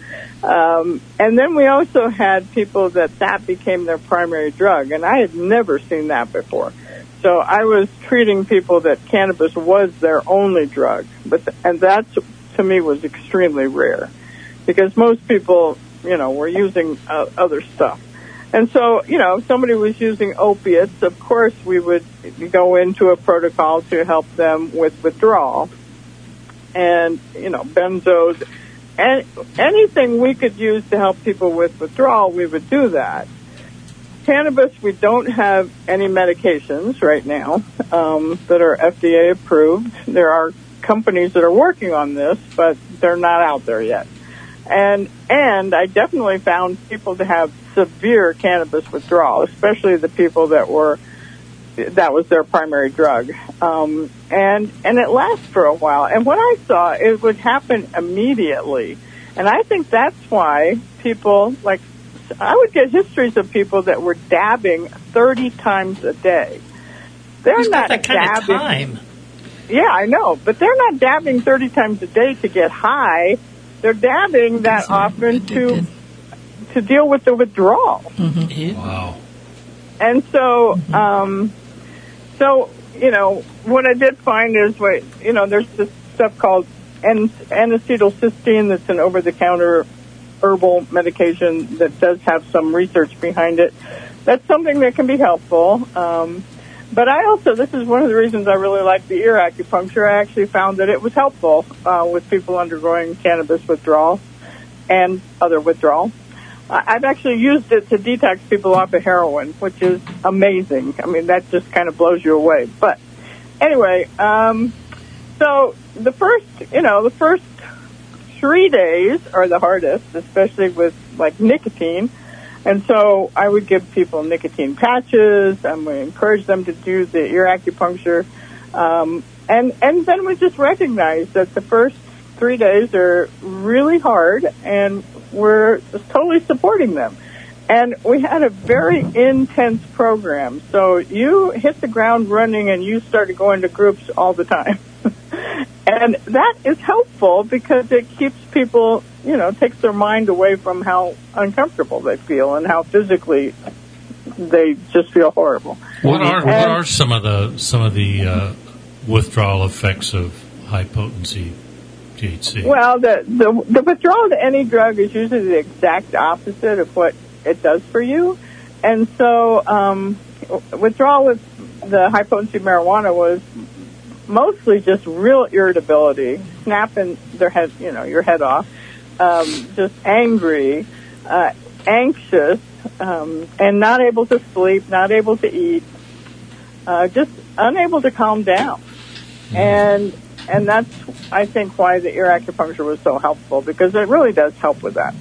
And then we also had people that became their primary drug, and I had never seen that before. So I was treating people that cannabis was their only drug, and that to me was extremely rare, because most people, were using other stuff. And so, if somebody was using opiates, of course we would go into a protocol to help them with withdrawal. And, benzos, and anything we could use to help people with withdrawal, we would do that. Cannabis, we don't have any medications right now that are FDA approved. There are companies that are working on this, but they're not out there yet. And I definitely found people to have severe cannabis withdrawal, especially the people that was their primary drug. And it lasts for a while. And what I saw, it would happen immediately. And I think that's why people, I would get histories of people that were dabbing 30 times a day. They're Who's not got that kind dabbing. of time? Yeah, I know. But they're not dabbing 30 times a day to get high. They're dabbing that often to deal with the withdrawal. Mm-hmm. Wow. And so, what I did find is, there's this stuff called N-acetylcysteine that's an over-the-counter herbal medication that does have some research behind it. That's something that can be helpful. But this is one of the reasons I really like the ear acupuncture. I actually found that it was helpful with people undergoing cannabis withdrawal and other withdrawal. I've actually used it to detox people off of heroin, which is amazing. I mean, that just kind of blows you away. But anyway, so the first 3 days are the hardest, especially with nicotine. And so I would give people nicotine patches. I would encourage them to do the ear acupuncture. And then we just recognize that the first 3 days are really hard, and we're just totally supporting them. And we had a very intense program. So you hit the ground running and you started going to groups all the time. And that is helpful because it keeps people, takes their mind away from how uncomfortable they feel and how physically they just feel horrible. What are some of the withdrawal effects of high potency THC? Well, the withdrawal to any drug is usually the exact opposite of what it does for you. And so withdrawal with the high potency marijuana was mostly just real irritability, snapping their head, your head off, just angry, anxious, and not able to sleep, not able to eat, just unable to calm down. And that's, I think, why the ear acupuncture was so helpful, because it really does help with that.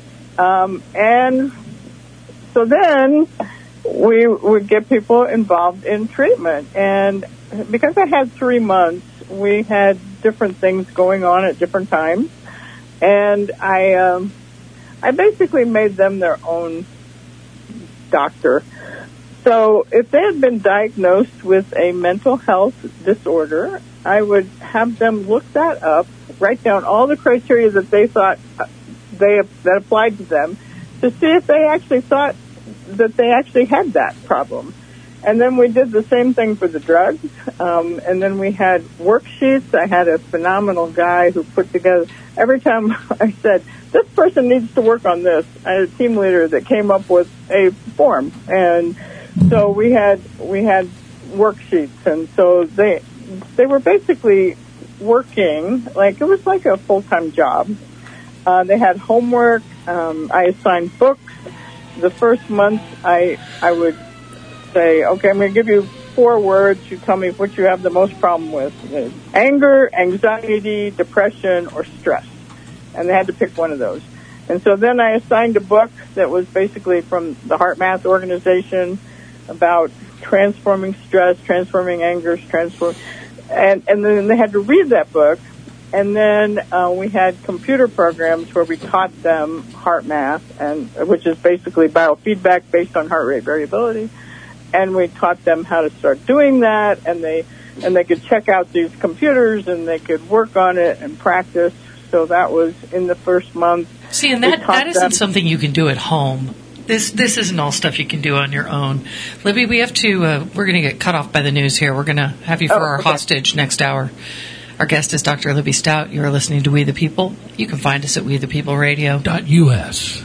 And so then we would get people involved in treatment. And because I had 3 months, we had different things going on at different times. And I basically made them their own doctor. So if they had been diagnosed with a mental health disorder, I would have them look that up, write down all the criteria that they thought that applied to them, to see if they actually thought that they actually had that problem. And then we did the same thing for the drugs. And then we had worksheets. I had a phenomenal guy who put together, every time I said, this person needs to work on this, I had a team leader that came up with a form. And so we had worksheets. And so they were basically working, it was like a full-time job. They had homework. I assigned books. The first month I would say, okay, I'm going to give you 4 words. You tell me what you have the most problem with. Anger, anxiety, depression, or stress. And they had to pick one of those. And so then I assigned a book that was basically from the HeartMath organization about transforming stress, transforming anger, and then they had to read that book. And then we had computer programs where we taught them HeartMath, which is basically biofeedback based on heart rate variability. And we taught them how to start doing that, and they could check out these computers and they could work on it and practice. So that was in the first month. See, and that isn't something you can do at home. This isn't all stuff you can do on your own. Libby, we have to. We're going to get cut off by the news here. We're going to have you for our hostage next hour. Our guest is Dr. Libby Stout. You're listening to We the People. You can find us at WeThePeopleRadio.us.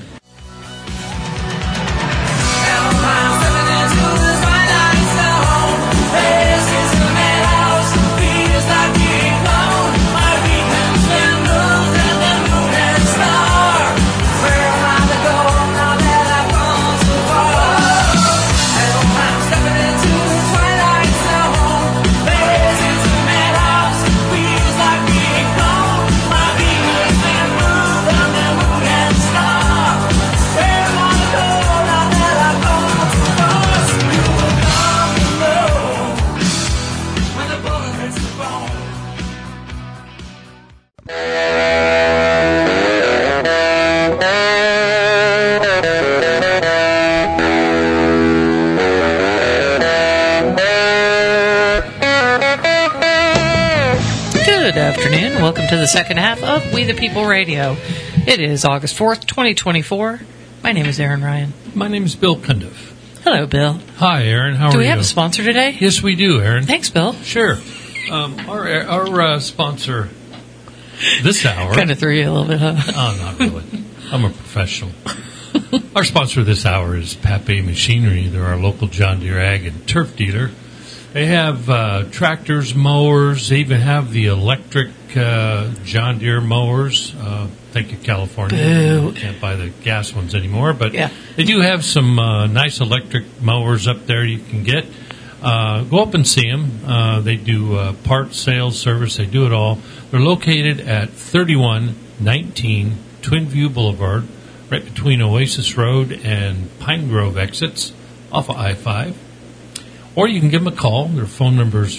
Welcome to the second half of We the People Radio. It is August 4th, 2024. My name is Aaron Ryan. My name is Bill Cundiff. Hello, Bill. Hi, Aaron. How are you? Do we have a sponsor today? Yes, we do, Aaron. Thanks, Bill. Sure. Our sponsor this hour... Kind of threw you a little bit, huh? Oh, not really. I'm a professional. Our sponsor this hour is Pape Machinery. They're our local John Deere Ag and Turf dealer. They have tractors, mowers. They even have the electric John Deere mowers. Thank you, California. Boo. You can't buy the gas ones anymore. But they do have some nice electric mowers up there you can get. Go up and see them. They do parts, sales, service. They do it all. They're located at 3119 Twin View Boulevard, right between Oasis Road and Pine Grove exits off of I-5. Or you can give them a call. Their phone number is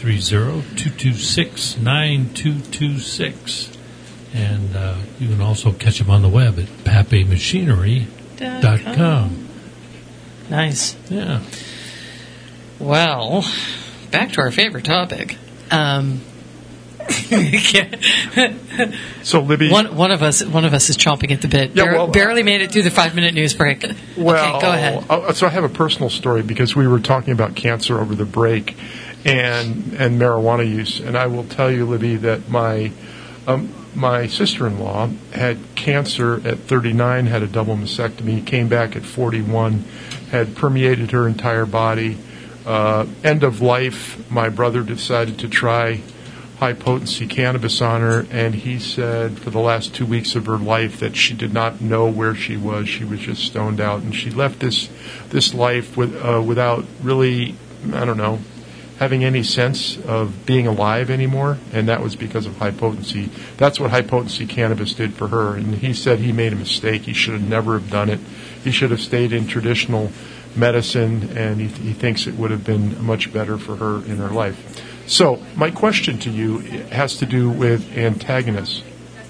530-226-9226. And you can also catch them on the web at papemachinery.com. Nice. Yeah. Well, back to our favorite topic. So, Libby, one of us is chomping at the bit. Yeah, barely made it through the 5-minute news break. Well, okay, go ahead. So I have a personal story because we were talking about cancer over the break and marijuana use, and I will tell you, Libby, that my sister-in-law had cancer at 39, had a double mastectomy, came back at 41, had permeated her entire body. End of life, my brother decided to try high-potency cannabis on her, and he said for the last 2 weeks of her life that she did not know where she was. She was just stoned out, and she left this life without really, I don't know, having any sense of being alive anymore, and that was because of high-potency. That's what high-potency cannabis did for her, and he said he made a mistake. He should have never have done it. He should have stayed in traditional medicine, and he thinks it would have been much better for her in her life. So my question to you has to do with antagonists.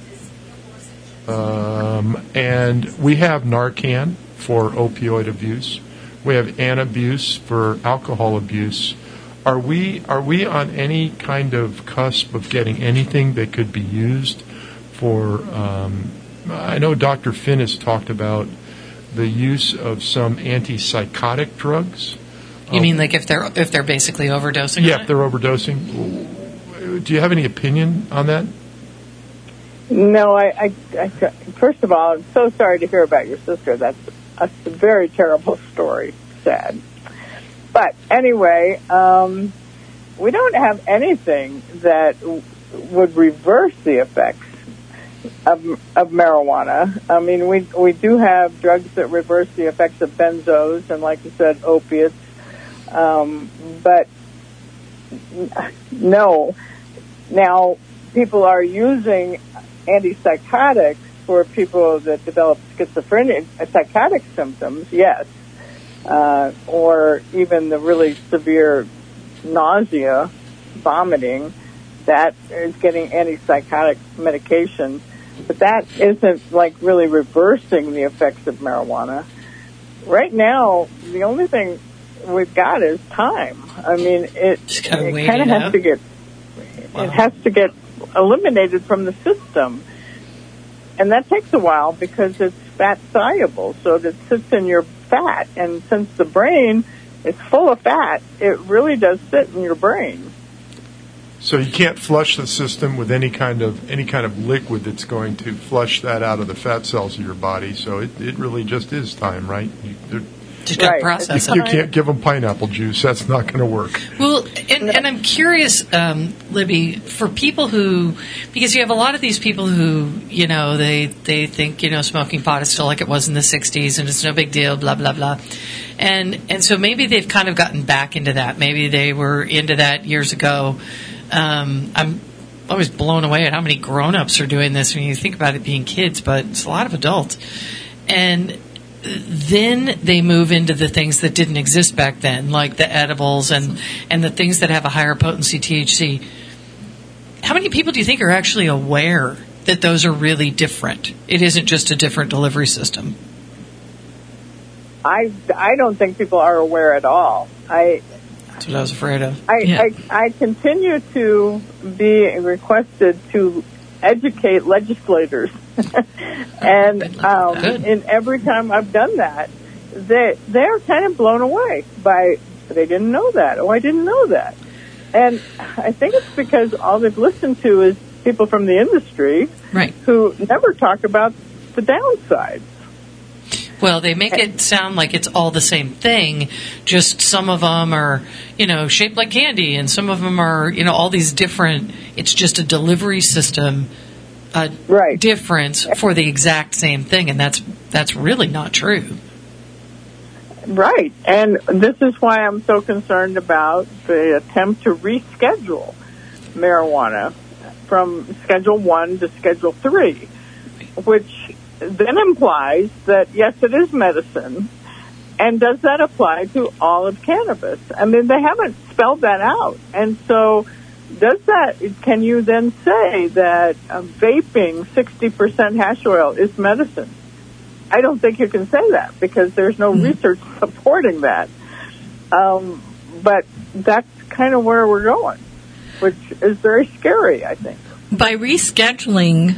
And we have Narcan for opioid abuse. We have Antabuse for alcohol abuse. Are we on any kind of cusp of getting anything that could be used for... I know Dr. Finn has talked about the use of some antipsychotic drugs. You mean like if they're basically overdosing? Yeah, if they're overdosing. Do you have any opinion on that? No, I first of all, I'm so sorry to hear about your sister. That's a very terrible story. Sad. But anyway, we don't have anything that would reverse the effects of marijuana. I mean, we do have drugs that reverse the effects of benzos and, like you said, opiates. But no. Now, people are using antipsychotics for people that develop schizophrenia, psychotic symptoms, yes, or even the really severe nausea, vomiting, that is getting antipsychotic medication. But that isn't like really reversing the effects of marijuana. Right now, the only thing we've got is time. I mean, it kind of has to get, it has to get eliminated from the system. And that takes a while because it's fat soluble, so it sits in your fat. And since the brain is full of fat, it really does sit in your brain. So you can't flush the system with any kind of liquid that's going to flush that out of the fat cells of your body. So it really just is time, right? Just got to process it. You can't give them pineapple juice. That's not going to work. Well, and I'm curious, Libby, for people who, because you have a lot of these people who, you know, they think, you know, smoking pot is still like it was in the 60s and it's no big deal, blah, blah, blah. And so maybe they've kind of gotten back into that. Maybe they were into that years ago. I'm always blown away at how many grown-ups are doing this when you think about it being kids, but it's a lot of adults. And then they move into the things that didn't exist back then, like the edibles and the things that have a higher potency THC. How many people do you think are actually aware that those are really different? It isn't just a different delivery system. I don't think people are aware at all. That's what I was afraid of. I continue to be requested to educate legislators. And in every time I've done that, they're kind of blown away by, they didn't know that. Oh, I didn't know that. And I think it's because all they've listened to is people from the industry, right, who never talk about the downsides. Well, they make it sound like it's all the same thing, just some of them are, you know, shaped like candy, and some of them are, you know, all these different, it's just a delivery system difference for the exact same thing, and that's really not true. Right, and this is why I'm so concerned about the attempt to reschedule marijuana from Schedule 1 to Schedule 3, which then implies that, yes, it is medicine. And does that apply to all of cannabis? I mean, they haven't spelled that out. And so can you then say that vaping 60% hash oil is medicine? I don't think you can say that because there's no research supporting that. But that's kind of where we're going, which is very scary, I think. By rescheduling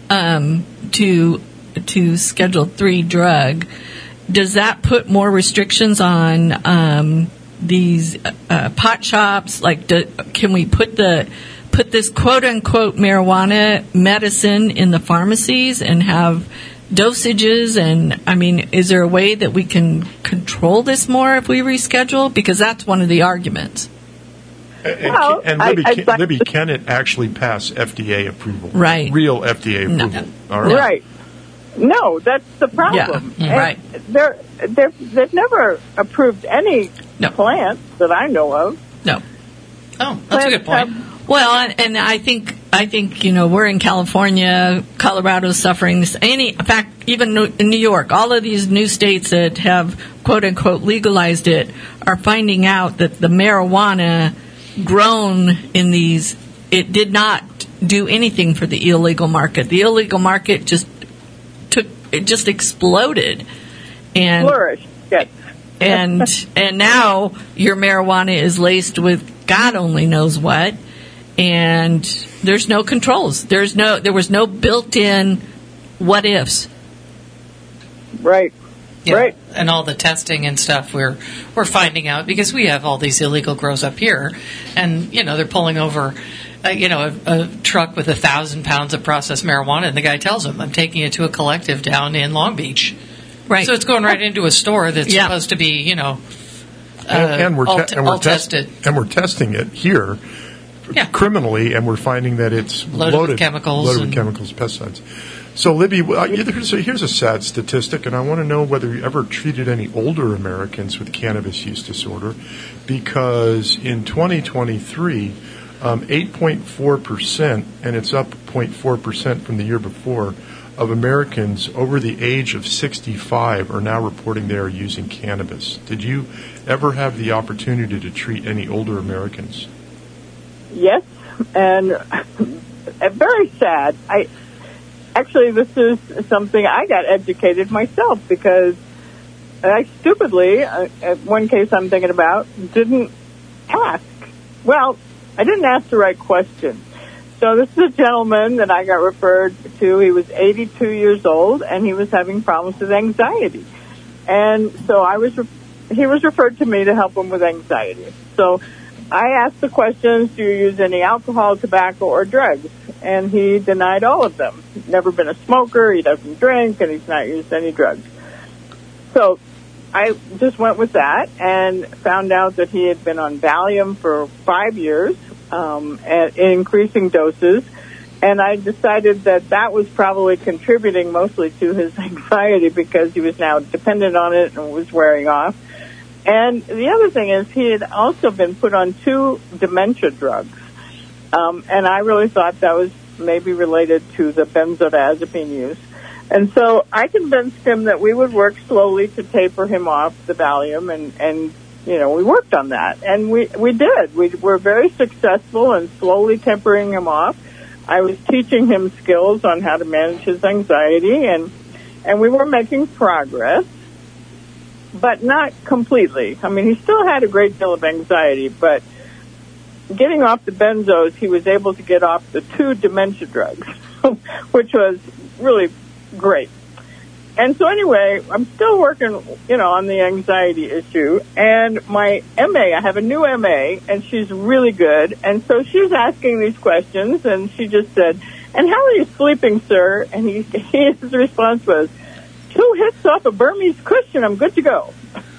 to Schedule 3 drug, does that put more restrictions on these pot shops? Like, can we put this quote unquote marijuana medicine in the pharmacies and have dosages? And I mean, is there a way that we can control this more if we reschedule? Because that's one of the arguments. And Libby, can it actually pass FDA approval? Right. Real FDA approval. No. All right. Right. No, that's the problem. Yeah. Right. They've never approved any plant that I know of. No. Oh, that's a good point. Well, and I think you know, we're in California, Colorado's suffering this. In fact, even in New York, all of these new states that have quote unquote legalized it are finding out that the marijuana grown in these, it did not do anything for the illegal market. The illegal market just exploded and flourished. Yes. and now your marijuana is laced with God only knows what, and there's no controls. There was no built-in what ifs. Right. Yeah, right. And all the testing and stuff we're finding out because we have all these illegal grows up here, and you know they're pulling over, a truck with 1,000 pounds of processed marijuana, and the guy tells them, "I'm taking it to a collective down in Long Beach." Right. So it's going right into a store that's supposed to be, and we're tested, and we're testing it here. Yeah. Criminally, and we're finding that it's loaded with chemicals, pesticides. So, Libby, here's a sad statistic, and I want to know whether you ever treated any older Americans with cannabis use disorder, because in 2023, 8.4%, and it's up 0.4% from the year before, of Americans over the age of 65 are now reporting they are using cannabis. Did you ever have the opportunity to treat any older Americans? Yes, and very sad. Actually, this is something I got educated myself because I stupidly, one case I'm thinking about, didn't ask. Well, I didn't ask the right question. So this is a gentleman that I got referred to. He was 82 years old, and he was having problems with anxiety. And so he was referred to me to help him with anxiety. So I asked the questions, do you use any alcohol, tobacco, or drugs? And he denied all of them. He's never been a smoker, he doesn't drink, and he's not used any drugs. So I just went with that and found out that he had been on Valium for 5 years at increasing doses. And I decided that that was probably contributing mostly to his anxiety because he was now dependent on it and was wearing off. And the other thing is he had also been put on 2 dementia drugs. And I really thought that was maybe related to the benzodiazepine use. And so I convinced him that we would work slowly to taper him off the Valium, and you know, we worked on that. And we did. We were very successful in slowly tempering him off. I was teaching him skills on how to manage his anxiety, and we were making progress, but not completely. I mean, he still had a great deal of anxiety, but getting off the benzos, he was able to get off the 2 dementia drugs, which was really great. And so anyway, I'm still working, you know, on the anxiety issue. And my MA, I have a new MA, and she's really good. And so she's asking these questions, and she just said, and how are you sleeping, sir? And his response was, 2 hits off a Burmese cushion, I'm good to go.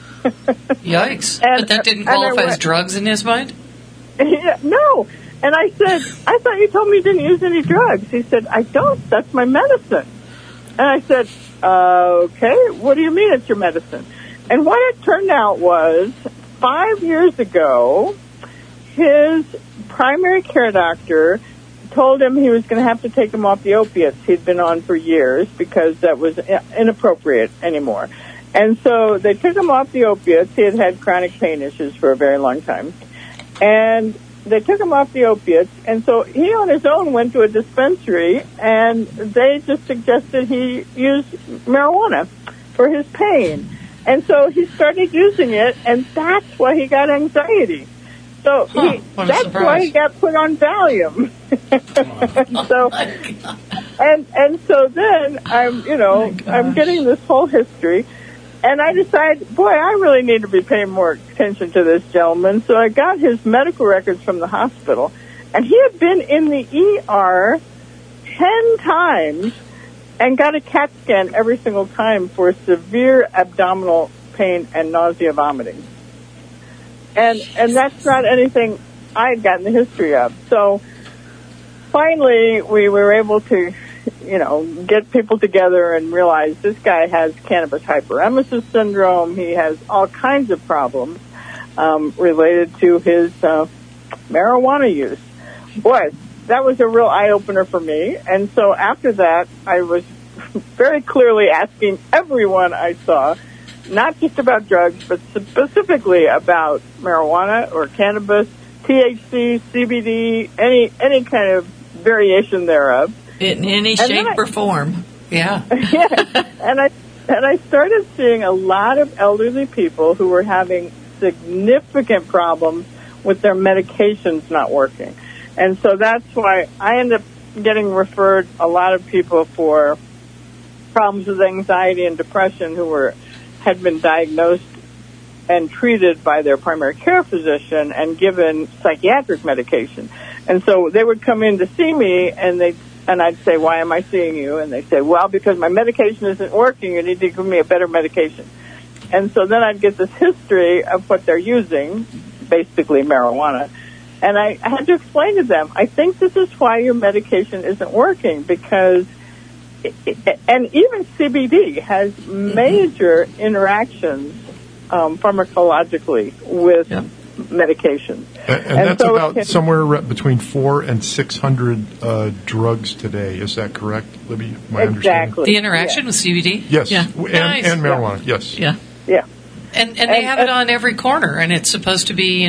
Yikes. But that didn't qualify as drugs in his mind? Yeah, no. And I said, I thought you told me you didn't use any drugs. He said, I don't. That's my medicine. And I said, okay, what do you mean it's your medicine? And what it turned out was 5 years ago, his primary care doctor told him he was going to have to take him off the opiates he'd been on for years because that was inappropriate anymore. And so they took him off the opiates. He had had chronic pain issues for a very long time. And they took him off the opiates, and so he on his own went to a dispensary, and they just suggested he use marijuana for his pain. And so he started using it, and that's why he got anxiety. So that's why he got put on Valium. And so then I'm getting this whole history. And I decided, boy, I really need to be paying more attention to this gentleman. So I got his medical records from the hospital. And he had been in the ER 10 times and got a CAT scan every single time for severe abdominal pain and nausea, vomiting. And that's not anything I had gotten the history of. So finally, we were able to get people together and realize this guy has cannabis hyperemesis syndrome. He has all kinds of problems related to his marijuana use. Boy, that was a real eye-opener for me. And so after that, I was very clearly asking everyone I saw, not just about drugs, but specifically about marijuana or cannabis, THC, CBD, any kind of variation thereof. In any shape or form. Yeah. Yeah. And I started seeing a lot of elderly people who were having significant problems with their medications not working. And so that's why I ended up getting referred a lot of people for problems with anxiety and depression who had been diagnosed and treated by their primary care physician and given psychiatric medication. And so they would come in to see me, and I'd say, why am I seeing you? And they say, well, because my medication isn't working. You need to give me a better medication. And so then I'd get this history of what they're using, basically marijuana. And I had to explain to them, I think this is why your medication isn't working, because, and even CBD has major interactions pharmacologically with medications. And that's so about somewhere between 400 and 600 drugs today. Is that correct, Libby? My exactly. The interaction with CBD? Yes. Yeah. And marijuana, yes. Yeah. Yeah. And they have it on every corner, and it's supposed to be,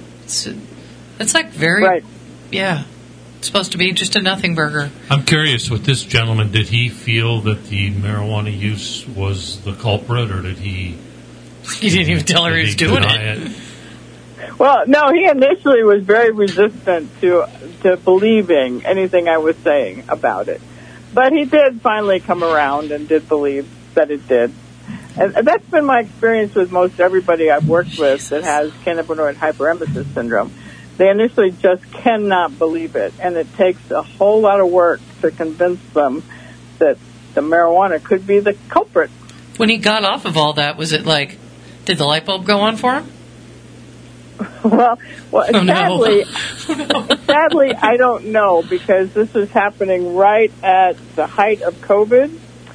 it's like very, right. Yeah. It's supposed to be just a nothing burger. I'm curious with this gentleman, did he feel that the marijuana use was the culprit, or did he... You didn't even tell her he was doing it. Well, no, he initially was very resistant to believing anything I was saying about it. But he did finally come around and did believe that it did. And that's been my experience with most everybody I've worked with that has cannabinoid hyperemesis syndrome. They initially just cannot believe it, and it takes a whole lot of work to convince them that the marijuana could be the culprit. When he got off of all that, was it like, did the light bulb go on for him? Well, sadly, no. sadly, I don't know, because this is happening right at the height of COVID,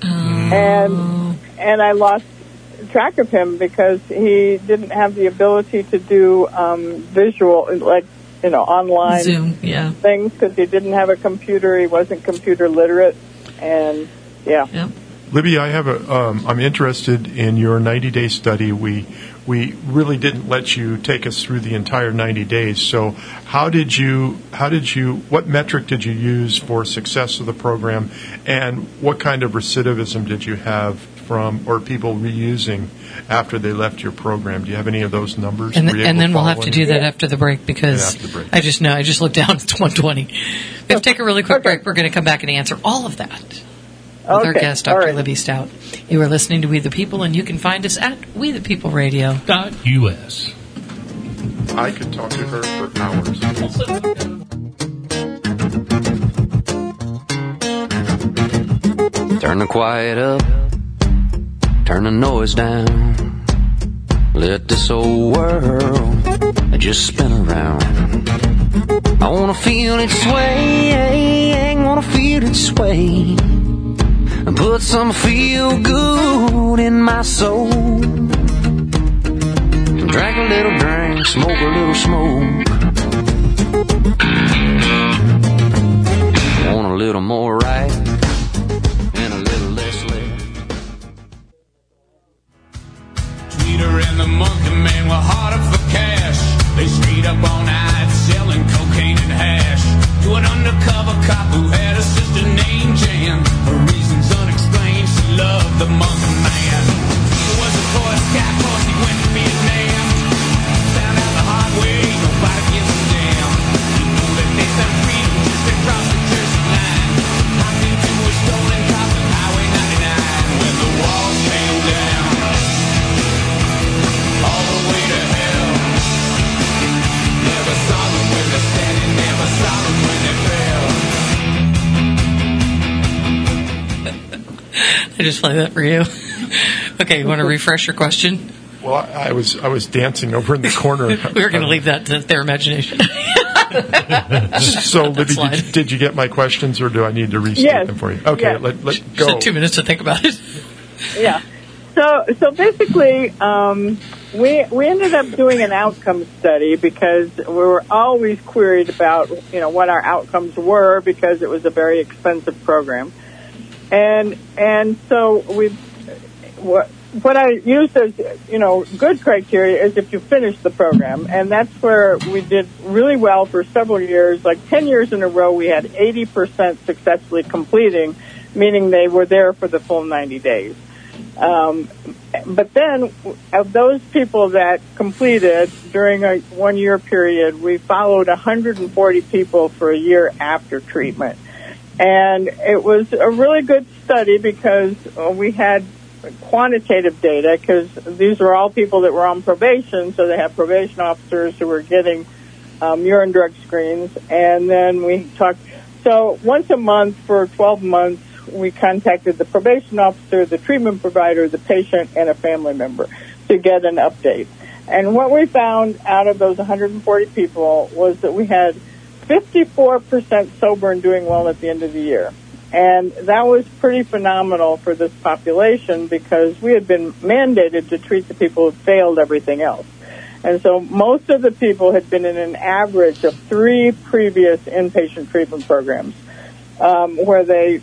and I lost track of him because he didn't have the ability to do visual, like, online Zoom, things, because he didn't have a computer. He wasn't computer literate, and Yep. Libby, I have I'm interested in your 90-day study. We really didn't let you take us through the entire 90 days. So what metric did you use for success of the program, and what kind of recidivism did you have or people reusing after they left your program? Do you have any of those numbers? And then we'll have to do that after the break, because I just looked down, it's 1:20. We have to take a really quick break. We're going to come back and answer all of that with our guest, Dr. Libby Stout. You are listening to We the People, and you can find us at WeThePeopleRadio.us. I could talk to her for hours. Turn the quiet up, turn the noise down. Let this old world just spin around. I wanna feel it sway, wanna feel it sway. Put some feel good in my soul. Drink a little drink, smoke a little smoke. Want a little more right and a little less left. Tweeter and the monkey man were harder for cash. They stayed up all night selling cocaine and hash to an undercover cop who had a sister named Jan. For reasons unexplained, she loved the monkey man. He was a Boy Scout, cause he went to Vietnam. Found out the hard way, nobody gives a damn. You know that they found freedom just across the Jersey line. Hopped into a stolen cop on Highway 99 when the walls came down. All the way to hell. Never saw them when they're standing, never saw them when they fell. I just played that for you. Okay, you want to refresh your question? Well, I was dancing over in the corner. We were going to leave that to their imagination. So, Libby, did you get my questions, or do I need to restate them for you? Okay, yes. let's Just go. had 2 minutes to think about it. Yeah. So basically, we ended up doing an outcome study because we were always queried about, what our outcomes were, because it was a very expensive program. And so what I used as, good criteria is if you finish the program. And that's where we did really well for several years. Like 10 years in a row, we had 80% successfully completing, meaning they were there for the full 90 days. But then of those people that completed during a 1 year period, we followed 140 people for a year after treatment. And it was a really good study because we had quantitative data, because these were all people that were on probation, so they had probation officers who were getting urine drug screens. And then we talked, so once a month for 12 months, we contacted the probation officer, the treatment provider, the patient, and a family member to get an update. And what we found out of those 140 people was that we had 54% sober and doing well at the end of the year. And that was pretty phenomenal for this population because we had been mandated to treat the people who failed everything else. And so most of the people had been in an average of 3 previous inpatient treatment programs where they,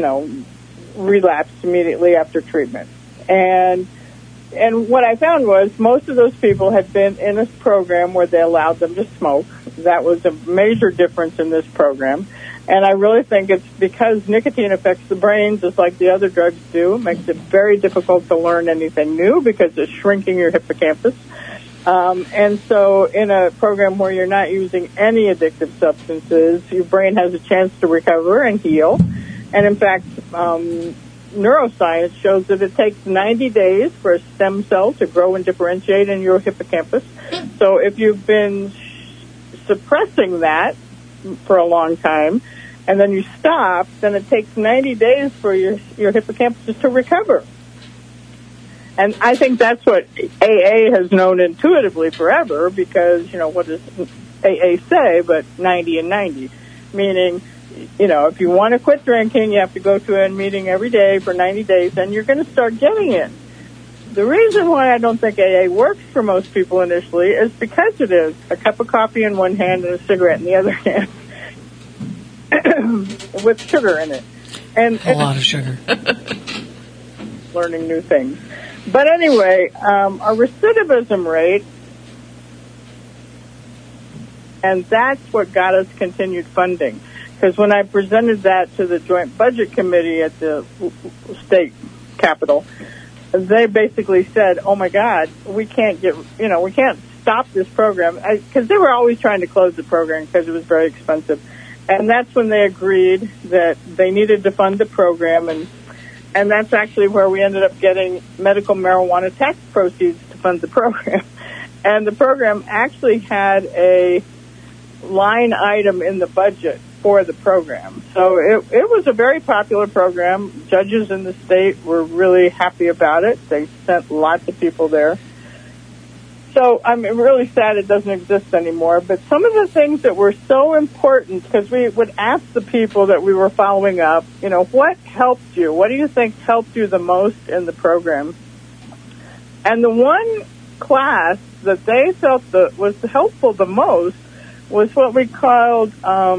relapsed immediately after treatment. And what I found was most of those people had been in a program where they allowed them to smoke. That was a major difference in this program. And I really think it's because nicotine affects the brain just like the other drugs do. It makes it very difficult to learn anything new because it's shrinking your hippocampus. And so in a program where you're not using any addictive substances, your brain has a chance to recover and heal. And in fact, neuroscience shows that it takes 90 days for a stem cell to grow and differentiate in your hippocampus. So if you've been suppressing that for a long time, and then you stop, then it takes 90 days for your hippocampus to recover. And I think that's what AA has known intuitively forever, because, what does AA say but 90 and 90? Meaning, if you want to quit drinking, you have to go to a meeting every day for 90 days, and you're going to start getting it. The reason why I don't think AA works for most people initially is because it is a cup of coffee in one hand and a cigarette in the other hand with sugar in it. And a lot of sugar. Learning new things. But anyway, our recidivism rate, and that's what got us continued funding. Because when I presented that to the Joint Budget Committee at the state capitol, they basically said, oh my God, we can't stop this program. Because they were always trying to close the program because it was very expensive. And that's when they agreed that they needed to fund the program, and that's actually where we ended up getting medical marijuana tax proceeds to fund the program. And the program actually had a line item in the budget for the program. So it was a very popular program. Judges in the state were really happy about it. They sent lots of people there. So I'm really sad it doesn't exist anymore. But some of the things that were so important, because we would ask the people that we were following up, what helped you? What do you think helped you the most in the program? And the one class that they felt that was helpful the most was what we called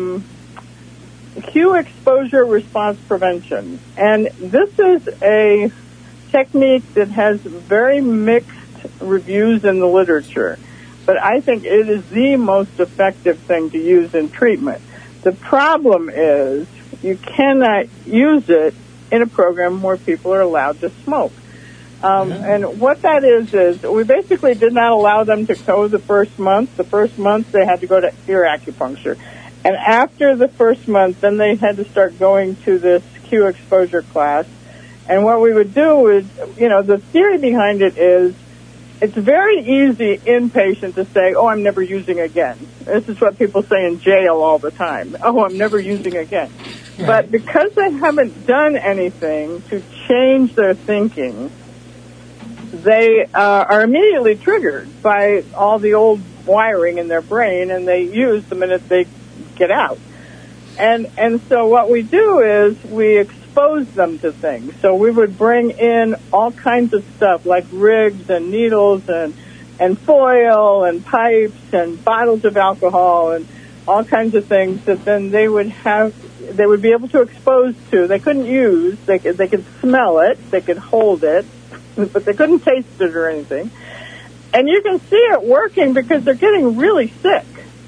cue exposure response prevention. And this is a technique that has very mixed reviews in the literature, but I think it is the most effective thing to use in treatment. The problem is you cannot use it in a program where people are allowed to smoke. And what that is we basically did not allow them to go the first month. The first month they had to go to ear acupuncture. And after the first month, then they had to start going to this cue exposure class. And what we would do is, the theory behind it is it's very easy inpatient to say, oh, I'm never using again. This is what people say in jail all the time. Oh, I'm never using again. Right. But because they haven't done anything to change their thinking, they are immediately triggered by all the old wiring in their brain, and they use the minute they get out. And so what we do is we expose them to things. So we would bring in all kinds of stuff like rigs and needles and foil and pipes and bottles of alcohol and all kinds of things that then they would be able to expose to. They couldn't use. They could smell it. They could hold it, but they couldn't taste it or anything. And you can see it working because they're getting really sick.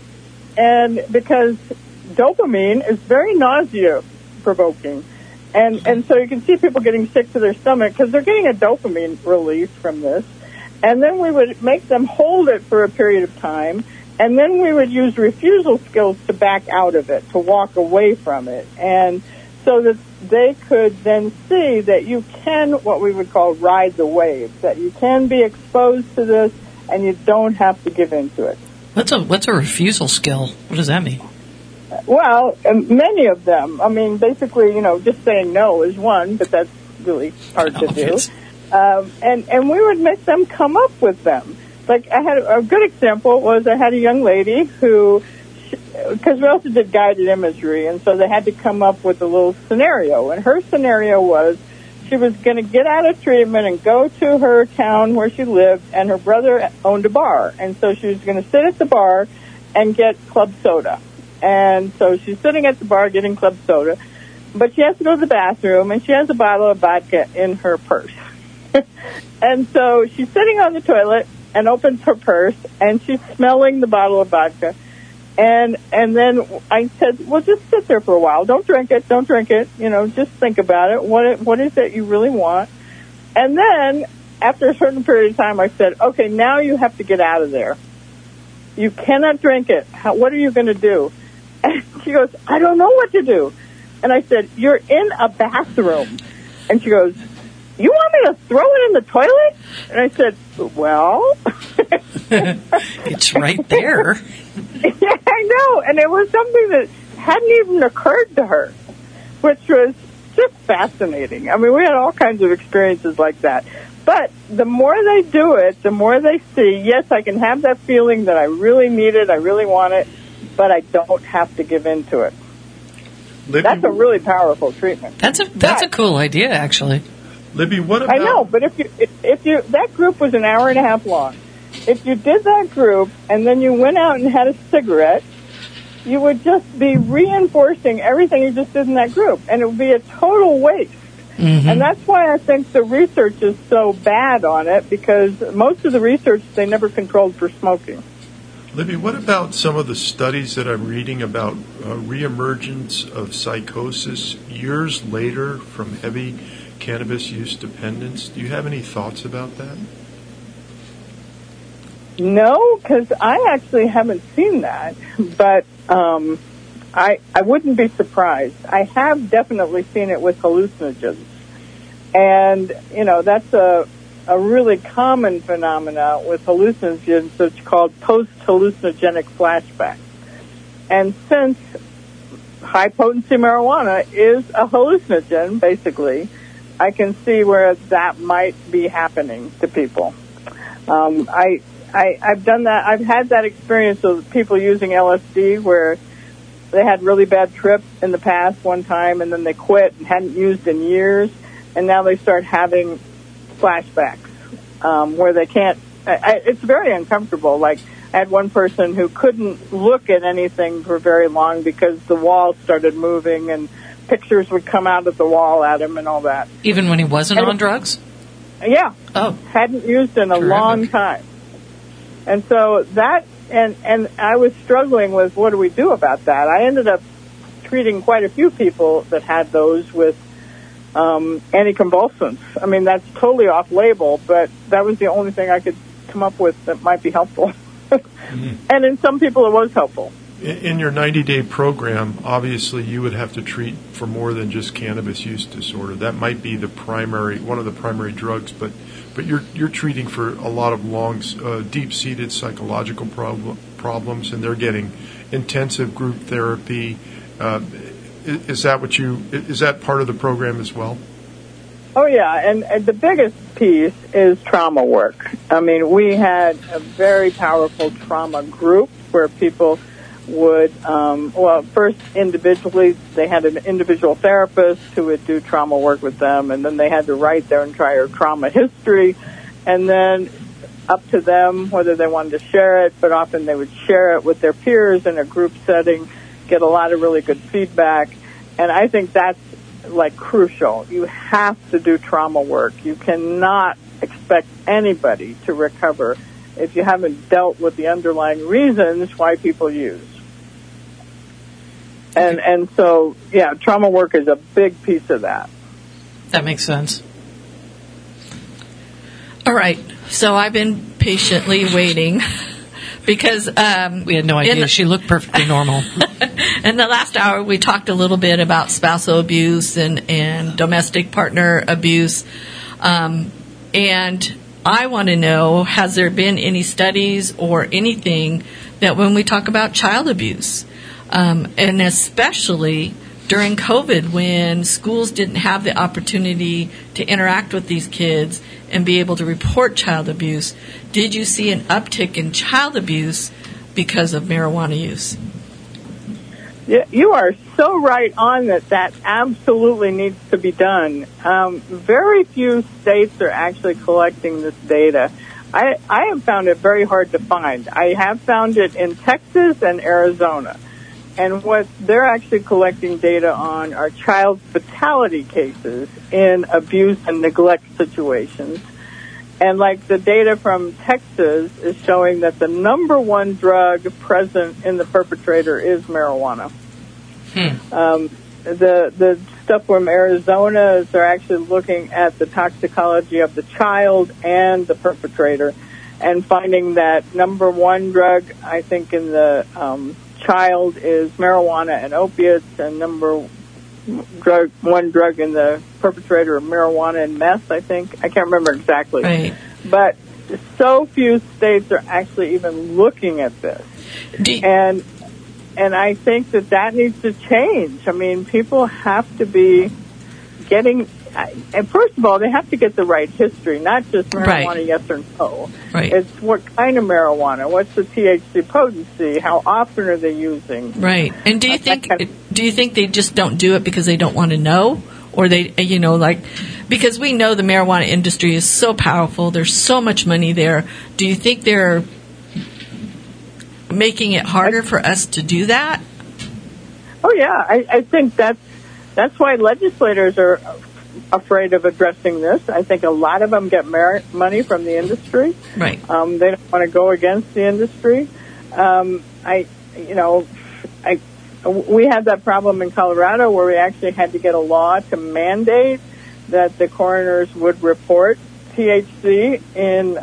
And because dopamine is very nausea-provoking. And so you can see people getting sick to their stomach because they're getting a dopamine release from this. And then we would make them hold it for a period of time. And then we would use refusal skills to back out of it, to walk away from it. And so that they could then see that you can, what we would call, ride the wave, that you can be exposed to this and you don't have to give in to it. What's a refusal skill? What does that mean? Well, many of them. I mean, basically, just saying no is one, but that's really hard to do. And we would make them come up with them. Like, I had a good example was I had a young lady who, because we also did guided imagery, and so they had to come up with a little scenario. And her scenario was she was going to get out of treatment and go to her town where she lived, and her brother owned a bar. And so she was going to sit at the bar and get club soda. And so she's sitting at the bar getting club soda, but she has to go to the bathroom, and she has a bottle of vodka in her purse. And so she's sitting on the toilet and opens her purse, and she's smelling the bottle of vodka. And then I said, well, just sit there for a while. Don't drink it. Just think about it. What is it you really want? And then after a certain period of time, I said, okay, now you have to get out of there. You cannot drink it. What are you going to do? And she goes, I don't know what to do. And I said, you're in a bathroom. And she goes, you want me to throw it in the toilet? And I said, well. It's right there. Yeah, I know. And it was something that hadn't even occurred to her, which was just fascinating. I mean, we had all kinds of experiences like that. But the more they do it, the more they see, yes, I can have that feeling that I really need it, I really want it, but I don't have to give in to it. Libby, That's a really powerful treatment. That's a cool idea, actually. Libby, what about... I know, but if you that group was an hour and a half long. If you did that group and then you went out and had a cigarette, you would just be reinforcing everything you just did in that group, and it would be a total waste. Mm-hmm. And that's why I think the research is so bad on it, because most of the research they never controlled for smoking. Libby, what about some of the studies that I'm reading about reemergence of psychosis years later from heavy cannabis use dependence? Do you have any thoughts about that? No, because I actually haven't seen that, but I wouldn't be surprised. I have definitely seen it with hallucinogens. And, you know, that's a really common phenomena with hallucinogens that's called post-hallucinogenic flashbacks. And since high-potency marijuana is a hallucinogen, basically, I can see where that might be happening to people. I've done that. I've had that experience of people using LSD where they had really bad trips in the past one time, and then they quit and hadn't used in years, and now they start having flashbacks where they can't. It's very uncomfortable. Like, I had one person who couldn't look at anything for very long because the wall started moving and pictures would come out of the wall at him and all that. Even when he wasn't on drugs? Yeah. Oh. Hadn't used in a long time. And so that, and I was struggling with what do we do about that. I ended up treating quite a few people that had those with anticonvulsants. I mean, that's totally off-label, but that was the only thing I could come up with that might be helpful. Mm-hmm. And in some people it was helpful. In your 90-day program, obviously you would have to treat for more than just cannabis use disorder. That might be one of the primary drugs, but you're treating for a lot of deep-seated psychological problems, and they're getting intensive group therapy. Is that part of the program as well? Oh yeah, and the biggest piece is trauma work. I mean, we had a very powerful trauma group where people would, first individually, they had an individual therapist who would do trauma work with them, and then they had to write their entire trauma history, and then up to them whether they wanted to share it, but often they would share it with their peers in a group setting, get a lot of really good feedback, and I think that's like crucial. You have to do trauma work. You cannot expect anybody to recover if you haven't dealt with the underlying reasons why people use. And so, yeah, trauma work is a big piece of that. That makes sense. All right. So I've been patiently waiting because we had no idea. She looked perfectly normal. In the last hour, we talked a little bit about spousal abuse and domestic partner abuse. And I want to know, has there been any studies or anything that when we talk about child abuse, and especially during COVID when schools didn't have the opportunity to interact with these kids and be able to report child abuse, did you see an uptick in child abuse because of marijuana use? Yeah, you are so right on that absolutely needs to be done. Very few states are actually collecting this data. I have found it very hard to find. I have found it in Texas and Arizona. And what they're actually collecting data on are child fatality cases in abuse and neglect situations. And like the data from Texas is showing that the number one drug present in the perpetrator is marijuana. the stuff from Arizona is they're actually looking at the toxicology of the child and the perpetrator, and finding that number one drug, I think, in the child is marijuana and opiates, and one drug in the perpetrator of marijuana and meth, I think. I can't remember exactly. Right. But so few states are actually even looking at this. And I think that needs to change. I mean, people have to be getting, and first of all, they have to get the right history, not just marijuana, yes or no. Right. It's what kind of marijuana, what's the THC potency, how often are they using? Right. And do you think they just don't do it because they don't want to know? Or they, because we know the marijuana industry is so powerful, there's so much money there. Do you think they're making it harder for us to do that? Oh yeah, I think that's why legislators are afraid of addressing this. I think a lot of them get money from the industry. Right. They don't want to go against the industry. We had that problem in Colorado where we actually had to get a law to mandate that the coroners would report THC in,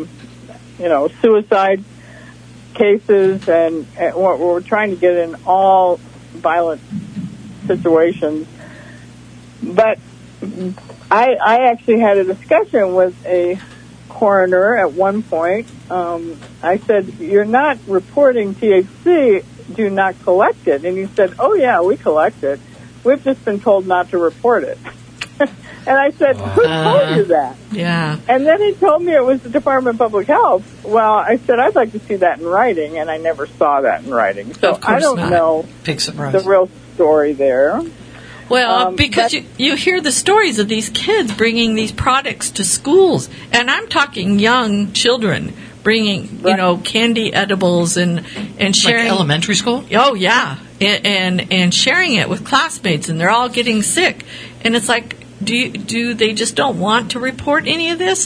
suicide cases, and we're trying to get in all violent situations. But I actually had a discussion with a coroner at one point. I said, "You're not reporting THC, do not collect it." And he said, "Oh yeah, we collect it. We've just been told not to report it." And I said, "Who told you that?" Yeah. And then he told me it was the Department of Public Health. Well, I said, "I'd like to see that in writing," and I never saw that in writing. So I don't know the real story there. Well, because you hear the stories of these kids bringing these products to schools, and I'm talking young children bringing, candy edibles and sharing. Like elementary school? Oh yeah, and sharing it with classmates, and they're all getting sick, and it's like, do they just don't want to report any of this?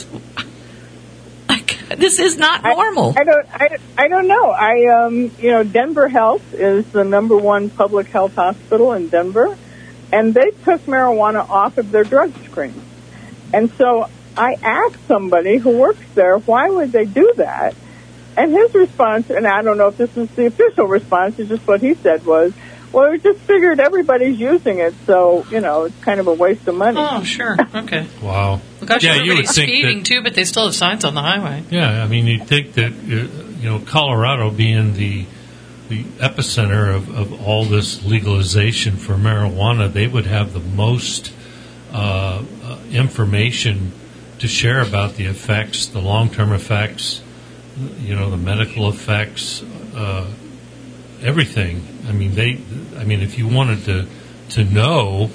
Like, this is not normal. I don't know. Denver Health is the number one public health hospital in Denver. And they took marijuana off of their drug screen. And so I asked somebody who works there, why would they do that? And his response, and I don't know if this is the official response, it's just what he said was, well, we just figured everybody's using it, so, it's kind of a waste of money. Oh, sure. Okay. Wow. Well, gosh, yeah, everybody's speeding, too, but they still have signs on the highway. Yeah, I mean, you'd think that, Colorado being the epicenter of all this legalization for marijuana, they would have the most information to share about the effects, the long-term effects, the medical effects, everything. I mean, if you wanted to know,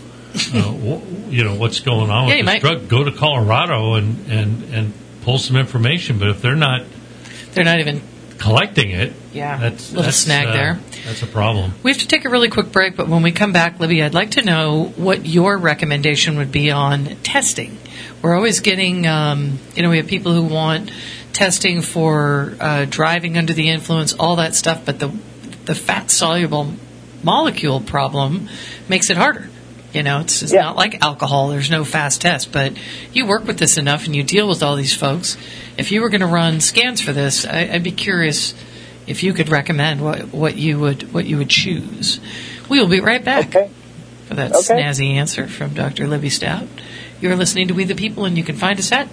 what's going on with this drug, go to Colorado and pull some information. But if they're not even collecting it. Yeah, that's little snag there. That's a problem. We have to take a really quick break, but when we come back, Libby, I'd like to know what your recommendation would be on testing. We're always getting, we have people who want testing for driving under the influence, all that stuff, but the fat-soluble molecule problem makes it harder. It's not like alcohol. There's no fast test, but you work with this enough and you deal with all these folks. If you were going to run scans for this, I'd be curious if you could recommend what you would choose. We will be right back for that snazzy answer from Dr. Libby Stout. You're listening to We the People, and you can find us at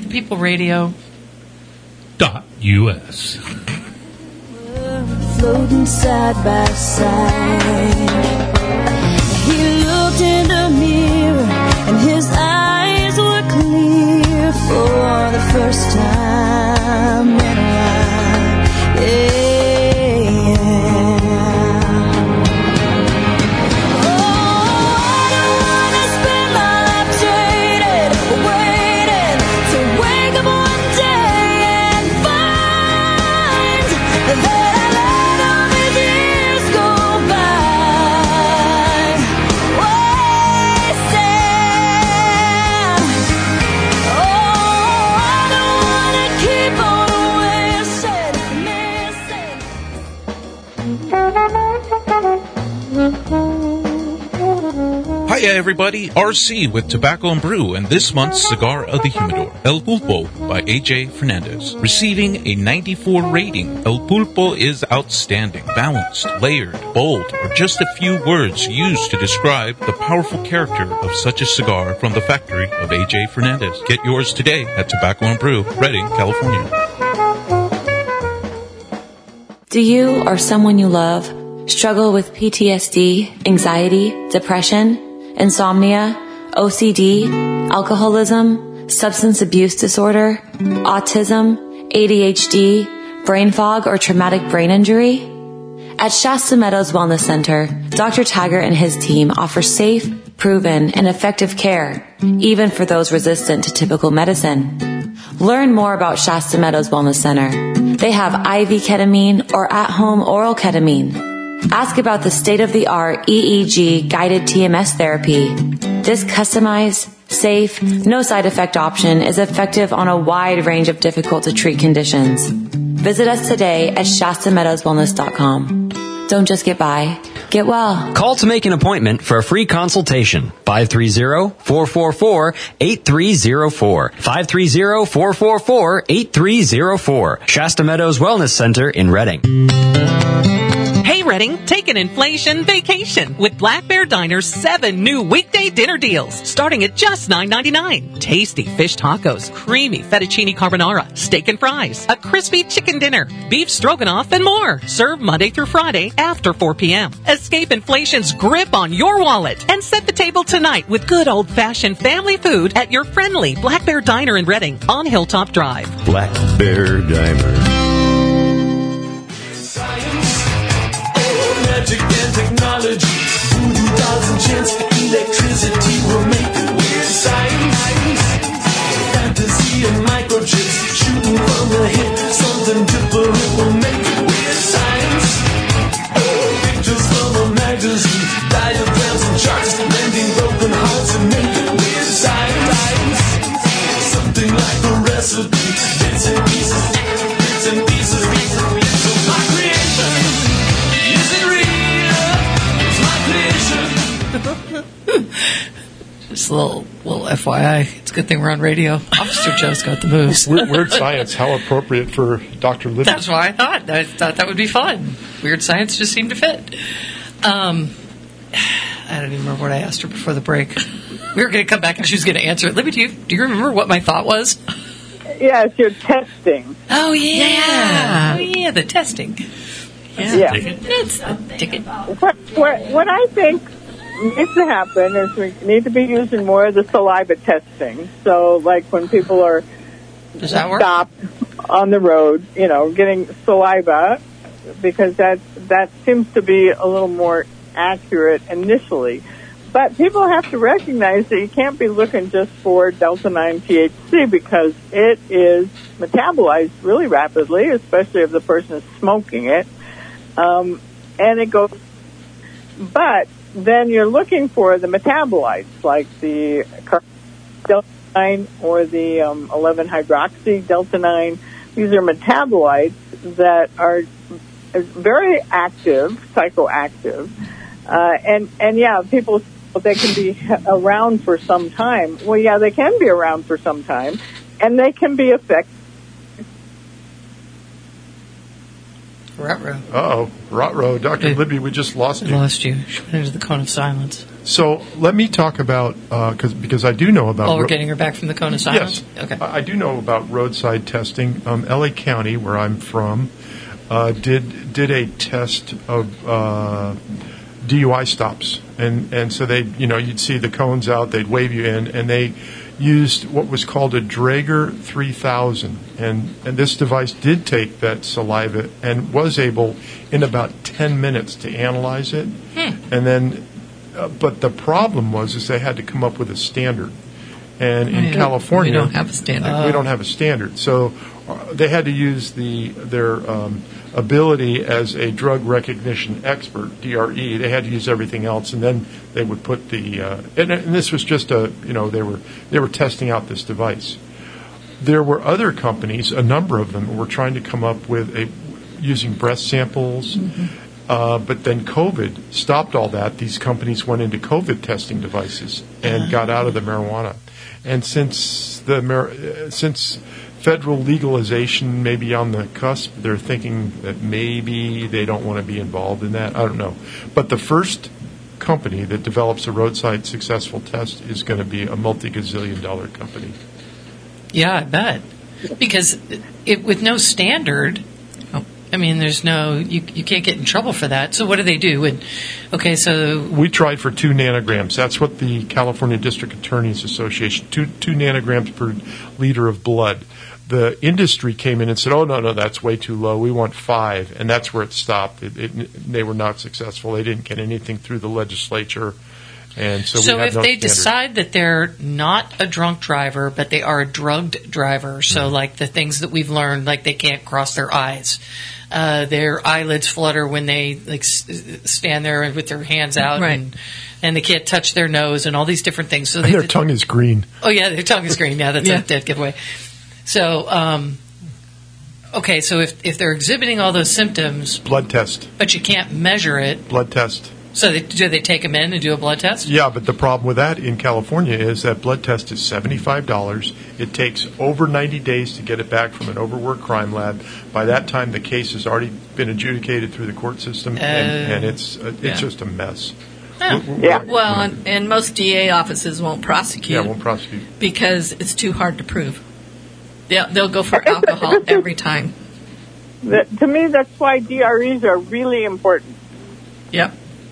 WeThePeopleRadio.us. Floating side by side. He looked in the mirror and his eyes were clear for the first time in a while. Oh, I don't wanna spend my life jaded, waiting to wake up one day and find that I let all these years go by. Wasted. Oh, I don't wanna keep on Hey everybody, RC with Tobacco and Brew and this month's Cigar of the Humidor, El Pulpo by AJ Fernandez. Receiving a 94 rating, El Pulpo is outstanding, balanced, layered, bold, or just a few words used to describe the powerful character of such a cigar from the factory of AJ Fernandez. Get yours today at Tobacco and Brew, Redding, California. Do you or someone you love struggle with PTSD, anxiety, depression, insomnia, OCD, alcoholism, substance abuse disorder, autism, ADHD, brain fog, or traumatic brain injury? At Shasta Meadows Wellness Center, Dr. Taggart and his team offer safe, proven, and effective care, even for those resistant to typical medicine. Learn more about Shasta Meadows Wellness Center. They have IV ketamine or at-home oral ketamine. Ask about the state-of-the-art EEG guided TMS therapy. This customized, safe, no side effect option is effective on a wide range of difficult to treat conditions. Visit us today at ShastaMeadowsWellness.com. Don't just get by, get well. Call to make an appointment for a free consultation. 530-444-8304. 530-444-8304. Shasta Meadows Wellness Center in Redding. Hey Redding, take an inflation vacation with Black Bear Diner's 7 new weekday dinner deals, starting at just $9.99. Tasty fish tacos, creamy fettuccine carbonara, steak and fries, a crispy chicken dinner, beef stroganoff, and more. Served Monday through Friday after 4 p.m. Escape inflation's grip on your wallet and set the table tonight with good old-fashioned family food at your friendly Black Bear Diner in Redding on Hilltop Drive. Black Bear Diner. Magic and technology, voodoo dolls and chance, electricity will make it weird. Science, fantasy and microchips, shooting from the hip, something different will make it weird. Science, pictures from a magazine, diagrams and charts, mending broken hearts and make it weird. Science, something like a recipe, bits and pieces, so my creation. Just a little FYI. It's a good thing we're on radio. Officer Joe's got the moves. Weird science. How appropriate for Dr. Libby. That's why I thought. I thought that would be fun. Weird science just seemed to fit. I don't even remember what I asked her before the break. We were going to come back and she was going to answer it. Libby, do you remember what my thought was? Yes, you're testing. Oh, yeah. Oh, yeah, the testing. Yeah. It's a ticket. What I think needs to happen is we need to be using more of the saliva testing. So, like when people are stopped on the road, getting saliva, because that seems to be a little more accurate initially. But people have to recognize that you can't be looking just for Delta-9 THC because it is metabolized really rapidly, especially if the person is smoking it. And it goes, but then you're looking for the metabolites like the Delta-9 or the 11-hydroxy Delta-9. These are metabolites that are very active, psychoactive. And yeah, people, they can be around for some time. Well, yeah, they can be around for some time, and they can be effective. Ruh-roh. Uh-oh. Ruh-roh. Dr. Libby, we just lost you. We lost you. She went into the cone of silence. So let me talk about, because I do know about... Oh, we're getting her back from the cone of silence? Yes. Okay. I do know about roadside testing. L.A. County, where I'm from, did a test of DUI stops. And so they, you'd see the cones out, they'd wave you in, and they used what was called a Draeger 3000. And this device did take that saliva and was able, in about 10 minutes, to analyze it. And then, but the problem was they had to come up with a standard. And in California... We don't have a standard. We don't have a standard. So they had to use their ability as a drug recognition expert, DRE. They had to use everything else, and then they would put the... and this was just they were testing out this device. There were other companies, a number of them, were trying to come up with using breath samples. But then COVID stopped all that. These companies went into COVID testing devices and got out of the marijuana. And since federal legalization may be on the cusp, they're thinking that maybe they don't want to be involved in that. I don't know. But the first company that develops a roadside successful test is going to be a multi-gazillion-dollar company. Yeah, I bet. Because with no standard, I mean, there's no, you can't get in trouble for that. So what do? So we tried for 2 nanograms. That's what the California District Attorneys Association, 2 nanograms per liter of blood. The industry came in and said, oh, no, that's way too low. We want 5. And that's where it stopped. They were not successful. They didn't get anything through the legislature. And so we if no they standard. decide that they're not a drunk driver, but they are a drugged driver, so like the things that we've learned, like they can't cross their eyes, their eyelids flutter when they stand there with their hands out, Right. and they can't touch their nose, and all these different things. So And their tongue is green. Oh yeah, their tongue is green. Yeah, that's a dead giveaway. So so if they're exhibiting all those symptoms, Blood test. but you can't measure it, Blood test. so do they take them in and do a blood test? Yeah, but the problem with that in California is that blood test is $75. It takes over 90 days to get it back from an overworked crime lab. By that time, the case has already been adjudicated through the court system, and it's just a mess. Well, and most DA offices won't prosecute. Yeah, won't prosecute. Because it's too hard to prove. They'll go for alcohol every time. To me, that's why DREs are really important. Yep.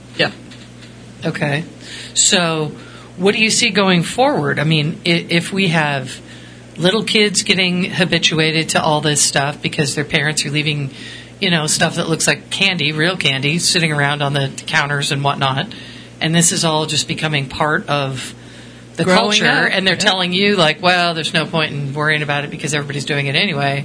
Okay. So what do you see going forward? I mean, if we have little kids getting habituated to all this stuff because their parents are leaving, stuff that looks like candy, real candy, sitting around on the counters and whatnot, and this is all just becoming part of the Growing culture, up, and they're yeah. telling you, well, there's no point in worrying about it because everybody's doing it anyway.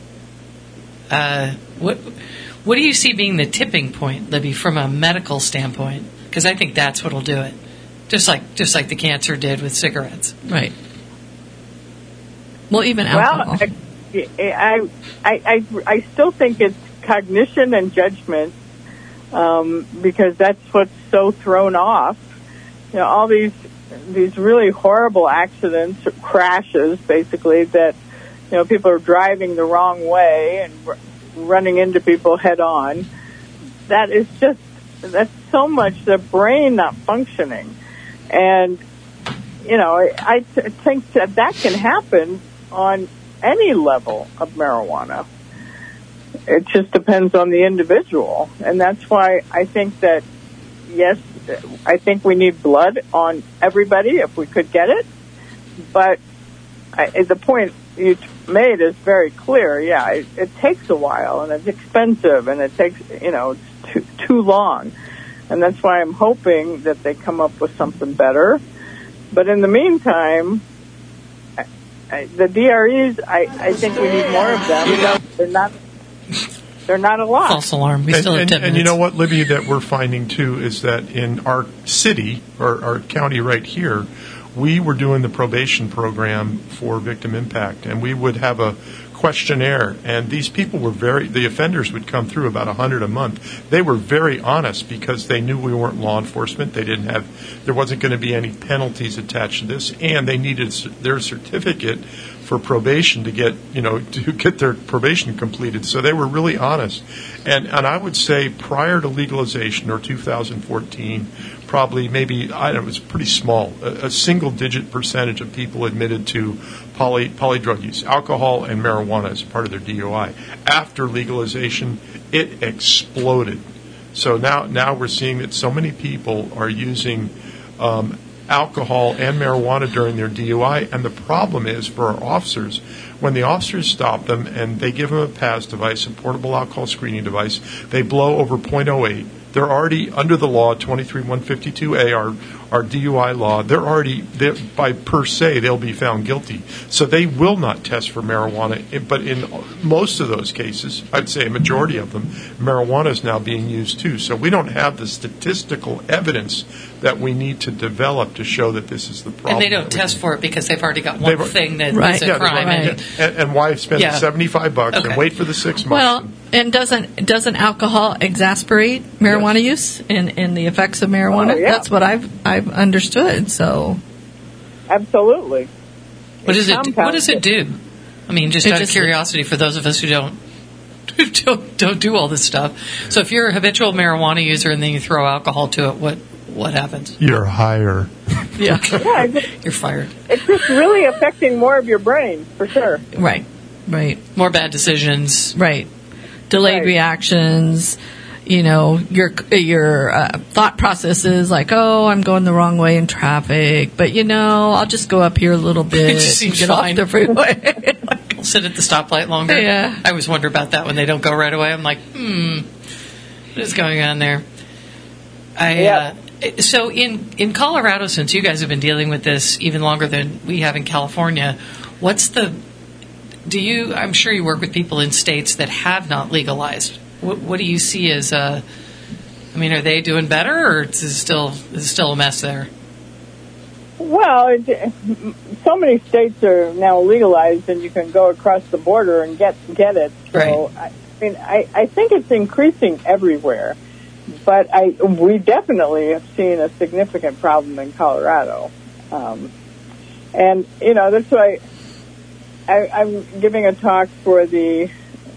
What do you see being the tipping point, Libby, from a medical standpoint? Because I think that's what'll do it, just like the cancer did with cigarettes. Right. Well, even alcohol. Well, I still think it's cognition and judgment, because that's what's so thrown off. All these really horrible accidents, crashes, basically, that people are driving the wrong way and running into people head on. That's so much the brain not functioning, and I think that can happen on any level of marijuana. It just depends on the individual, and that's why I think that yes, I think we need blood on everybody if we could get it, but the point you made is very clear. Yeah, it takes a while, and it's expensive, and it takes it's too long, and that's why I'm hoping that they come up with something better. But in the meantime, the DREs, I think we need more of them. They're not a lot. False alarm. We still have 10 minutes. And you know what, Libby, that we're finding too is that in our city or our county right here, we were doing the probation program for victim impact, and we would have a questionnaire, and these people were the offenders would come through about 100 a month. They were very honest because they knew we weren't law enforcement. There wasn't going to be any penalties attached to this, and they needed their certificate for probation to get their probation completed. So they were really honest. And I would say prior to legalization or 2014, probably maybe, I don't know, it was pretty small, a single-digit percentage of people admitted to polydrug use, alcohol and marijuana as part of their DUI. After legalization, it exploded. So now we're seeing that so many people are using alcohol and marijuana during their DUI, and the problem is for our officers, when the officers stop them and they give them a PAS device, a portable alcohol screening device, they blow over .08. They're already under the law, 23-152A, our DUI law, by per se, they'll be found guilty. So they will not test for marijuana. But in most of those cases, I'd say a majority of them, marijuana is now being used too. So we don't have the statistical evidence that we need to develop to show that this is the problem. And they don't test for it because they've already got one thing that is a crime. And why spend $75 and wait for the 6 months? Well, and doesn't alcohol exasperate marijuana use and the effects of marijuana? Oh, yeah. That's what I've understood. So, absolutely. What does it do? I mean, just out of curiosity, for those of us who don't do all this stuff. So, if you're a habitual marijuana user and then you throw alcohol to it, what happens? You're higher. Yeah, yeah, you're fired. It's just really affecting more of your brain, for sure. Right. More bad decisions. Right. Delayed reactions. You know, your thought processes like, oh, I'm going the wrong way in traffic, but I'll just go up here a little bit. It just seems get fine. off the freeway. I'll sit at the stoplight longer. Yeah. I always wonder about that when they don't go right away. I'm like, what is going on there? So in Colorado, since you guys have been dealing with this even longer than we have in California, I'm sure you work with people in states that have not legalized. What do you see as are they doing better, or is it still a mess there? Well, so many states are now legalized, and you can go across the border and get it. So, right. I think it's increasing everywhere, but we definitely have seen a significant problem in Colorado, and that's why I'm giving a talk for the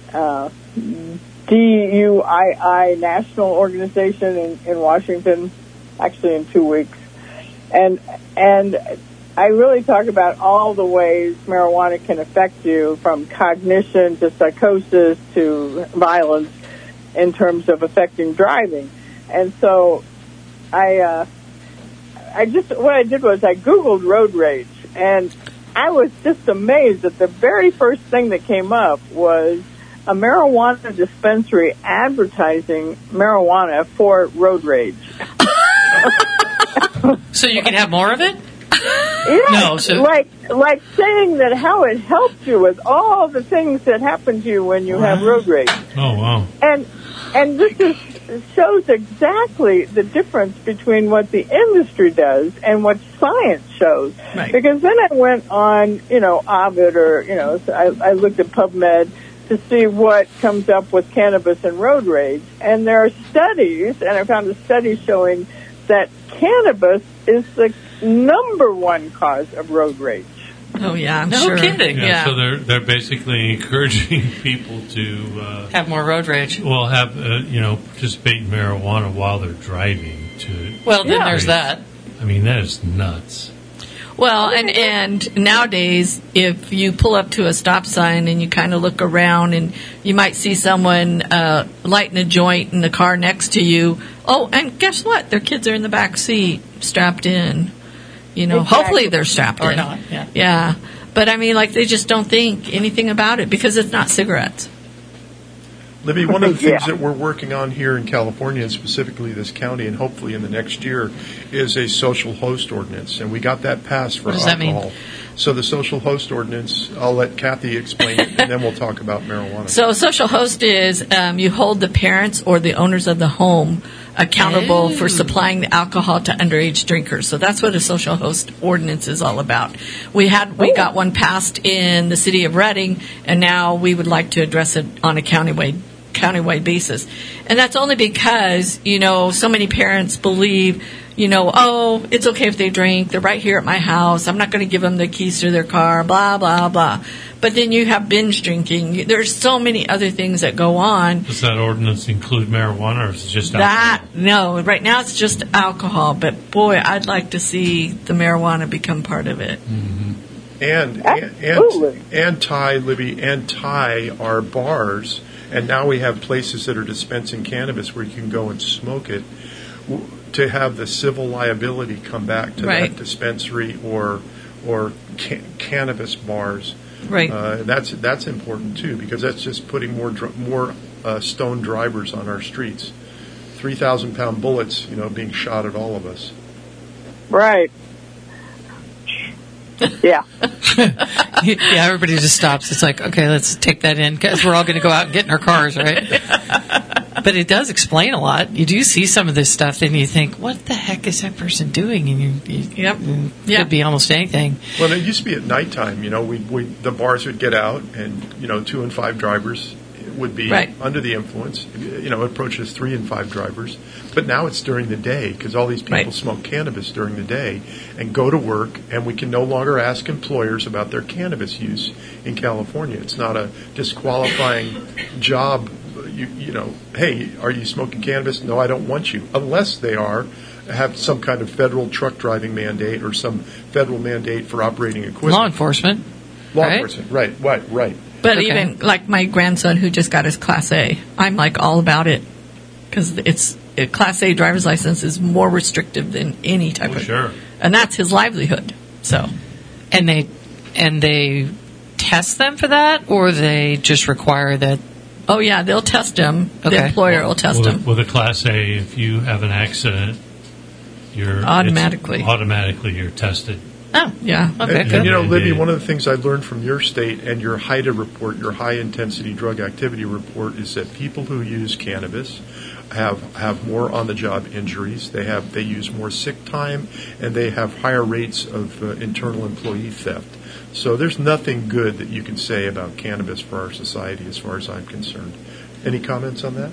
DUII National Organization in Washington, actually in 2 weeks. And I really talk about all the ways marijuana can affect you, from cognition to psychosis to violence, in terms of affecting driving. And so what I did was I Googled road rage, and I was just amazed that the very first thing that came up was a marijuana dispensary advertising marijuana for road rage. So you can have more of it? Yeah, like saying that how it helps you with all the things that happen to you when you have road rage. Oh, wow. And this shows exactly the difference between what the industry does and what science shows. Right. Because then I went on, Ovid, or, so I looked at PubMed to see what comes up with cannabis and road rage. And there are studies, and I found a study showing that cannabis is the number one cause of road rage. Oh, yeah, I'm no sure. kidding. Yeah, so they're basically encouraging people to have more road rage. Well, have participate in marijuana while they're driving. Then there's that. I mean, that is nuts. Well, and nowadays, if you pull up to a stop sign and you kind of look around, and you might see someone lighting a joint in the car next to you. Oh, and guess what? Their kids are in the back seat, strapped in. Exactly. Hopefully they're strapped in. Or not, yeah. Yeah. But, they just don't think anything about it because it's not cigarettes. Libby, one of the things that we're working on here in California, and specifically this county, and hopefully in the next year, is a social host ordinance. And we got that passed for alcohol. What does that mean? So the social host ordinance, I'll let Kathy explain it, and then we'll talk about marijuana. So a social host is you hold the parents or the owners of the home accountable for supplying the alcohol to underage drinkers. So that's what a social host ordinance is all about. We got one passed in the city of Redding, and now we would like to address it on a countywide basis. And that's only because, so many parents believe, it's okay if they drink. They're right here at my house. I'm not going to give them the keys to their car, blah, blah, blah. But then you have binge drinking. There's so many other things that go on. Does that ordinance include marijuana, or is it just alcohol? No, right now it's just alcohol. But, boy, I'd like to see the marijuana become part of it. Mm-hmm. And Thai, Libby, and Thai are bars. And now we have places that are dispensing cannabis where you can go and smoke it, to have the civil liability come back to that dispensary or cannabis bars. Right. That's important too, because that's just putting more stoned drivers on our streets. 3,000-pound bullets, being shot at all of us. Right. Yeah. Yeah, everybody just stops. It's like, okay, let's take that in because we're all going to go out and get in our cars, right? But it does explain a lot. You do see some of this stuff, and you think, what the heck is that person doing? And it could be almost anything. Well, it used to be at nighttime. You know, the bars would get out, and 2 and 5 drivers would be under the influence. You know, it approaches 3 and 5 drivers. But now it's during the day because all these people smoke cannabis during the day and go to work, and we can no longer ask employers about their cannabis use in California. It's not a disqualifying job. You know, hey, are you smoking cannabis? No, I don't want you. Unless they have some kind of federal truck driving mandate or some federal mandate for operating equipment. Law enforcement. Law enforcement, right. But even like my grandson who just got his Class A, I'm like all about it because a Class A driver's license is more restrictive than any type of. Sure. And that's his livelihood. So, and they test them for that, or they just require that. Oh yeah, they'll test them. Okay. The employer will test them. With a Class A, if you have an accident, you're automatically you're tested. Oh, yeah. Okay, and Libby, one of the things I learned from your state and your HIDA report, your high-intensity drug activity report, is that people who use cannabis have more on-the-job injuries. They use more sick time, and they have higher rates of internal employee theft. So there's nothing good that you can say about cannabis for our society as far as I'm concerned. Any comments on that?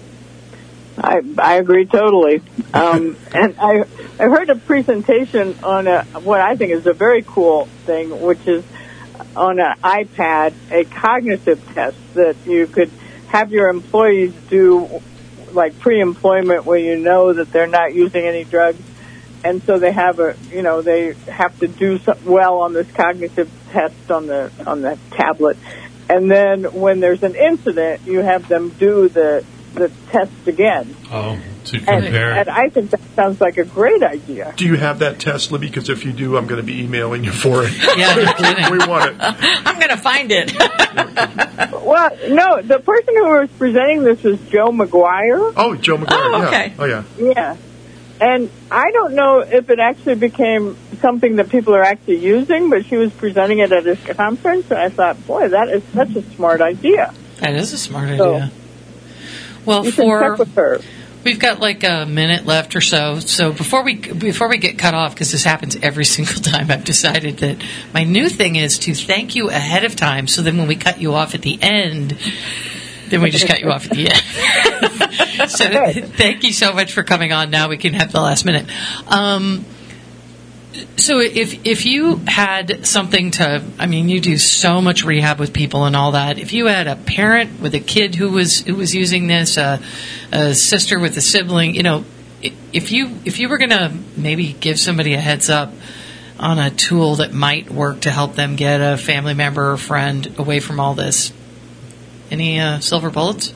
I agree totally. And I heard a presentation on what I think is a very cool thing, which is on an iPad, a cognitive test that you could have your employees do, like pre-employment, where you know that they're not using any drugs. And so they have they have to do well on this cognitive test on the tablet. And then when there's an incident, you have them do the test again. Oh, to compare. And I think that sounds like a great idea. Do you have that test, Libby? Because if you do, I'm going to be emailing you for it. Yeah, we want it. I'm going to find it. Well, no, the person who was presenting this was Joe McGuire. Oh, Joe McGuire. Oh, okay. Yeah. Oh, yeah. Yeah. And I don't know if it actually became something that people are actually using, but she was presenting it at this conference, and I thought, boy, that is such a smart idea. That is a smart idea. Well, you can check with her. We've got like a minute left or so. So before we get cut off, because this happens every single time, I've decided that my new thing is to thank you ahead of time. So then when we cut you off at the end, then we just cut you off at the end. So thank you so much for coming on. Now we can have the last minute. So if you had something you do so much rehab with people and all that. If you had a parent with a kid who was using this, a sister with a sibling, if you were going to maybe give somebody a heads up on a tool that might work to help them get a family member or friend away from all this, any silver bullets?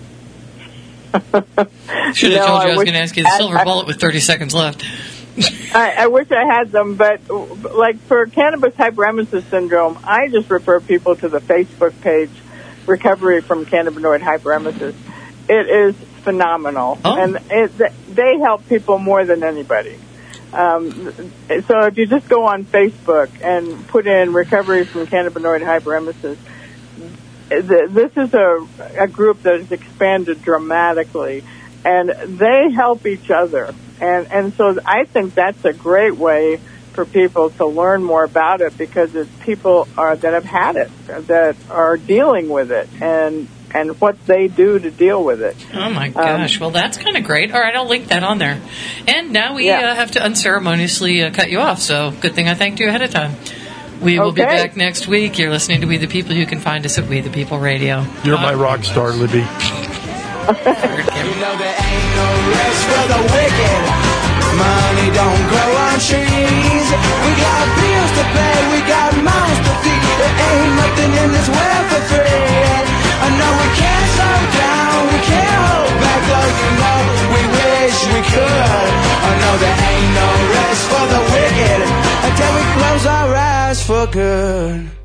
Should have told you I was going to ask you the silver bullet with 30 seconds left. I wish I had them, but like for cannabis hyperemesis syndrome, I just refer people to the Facebook page, Recovery from Cannabinoid Hyperemesis. It is phenomenal, and they help people more than anybody. So if you just go on Facebook and put in Recovery from Cannabinoid Hyperemesis, this is a group that has expanded dramatically, and they help each other. And so I think that's a great way for people to learn more about it, because it's people that have had it, that are dealing with it, and what they do to deal with it. Oh, my gosh. Well, that's kind of great. All right, I'll link that on there. And now we have to unceremoniously cut you off, so good thing I thanked you ahead of time. We will be back next week. You're listening to We the People. You can find us at We the People Radio. You're my rock star, Libby. You know there ain't no rest for the wicked. Money don't grow on trees. We got bills to pay, we got mouths to feed. There ain't nothing in this world for free. I know we can't slow down, we can't hold back, though you know we wish we could. I know there ain't no rest for the wicked until we close our eyes for good.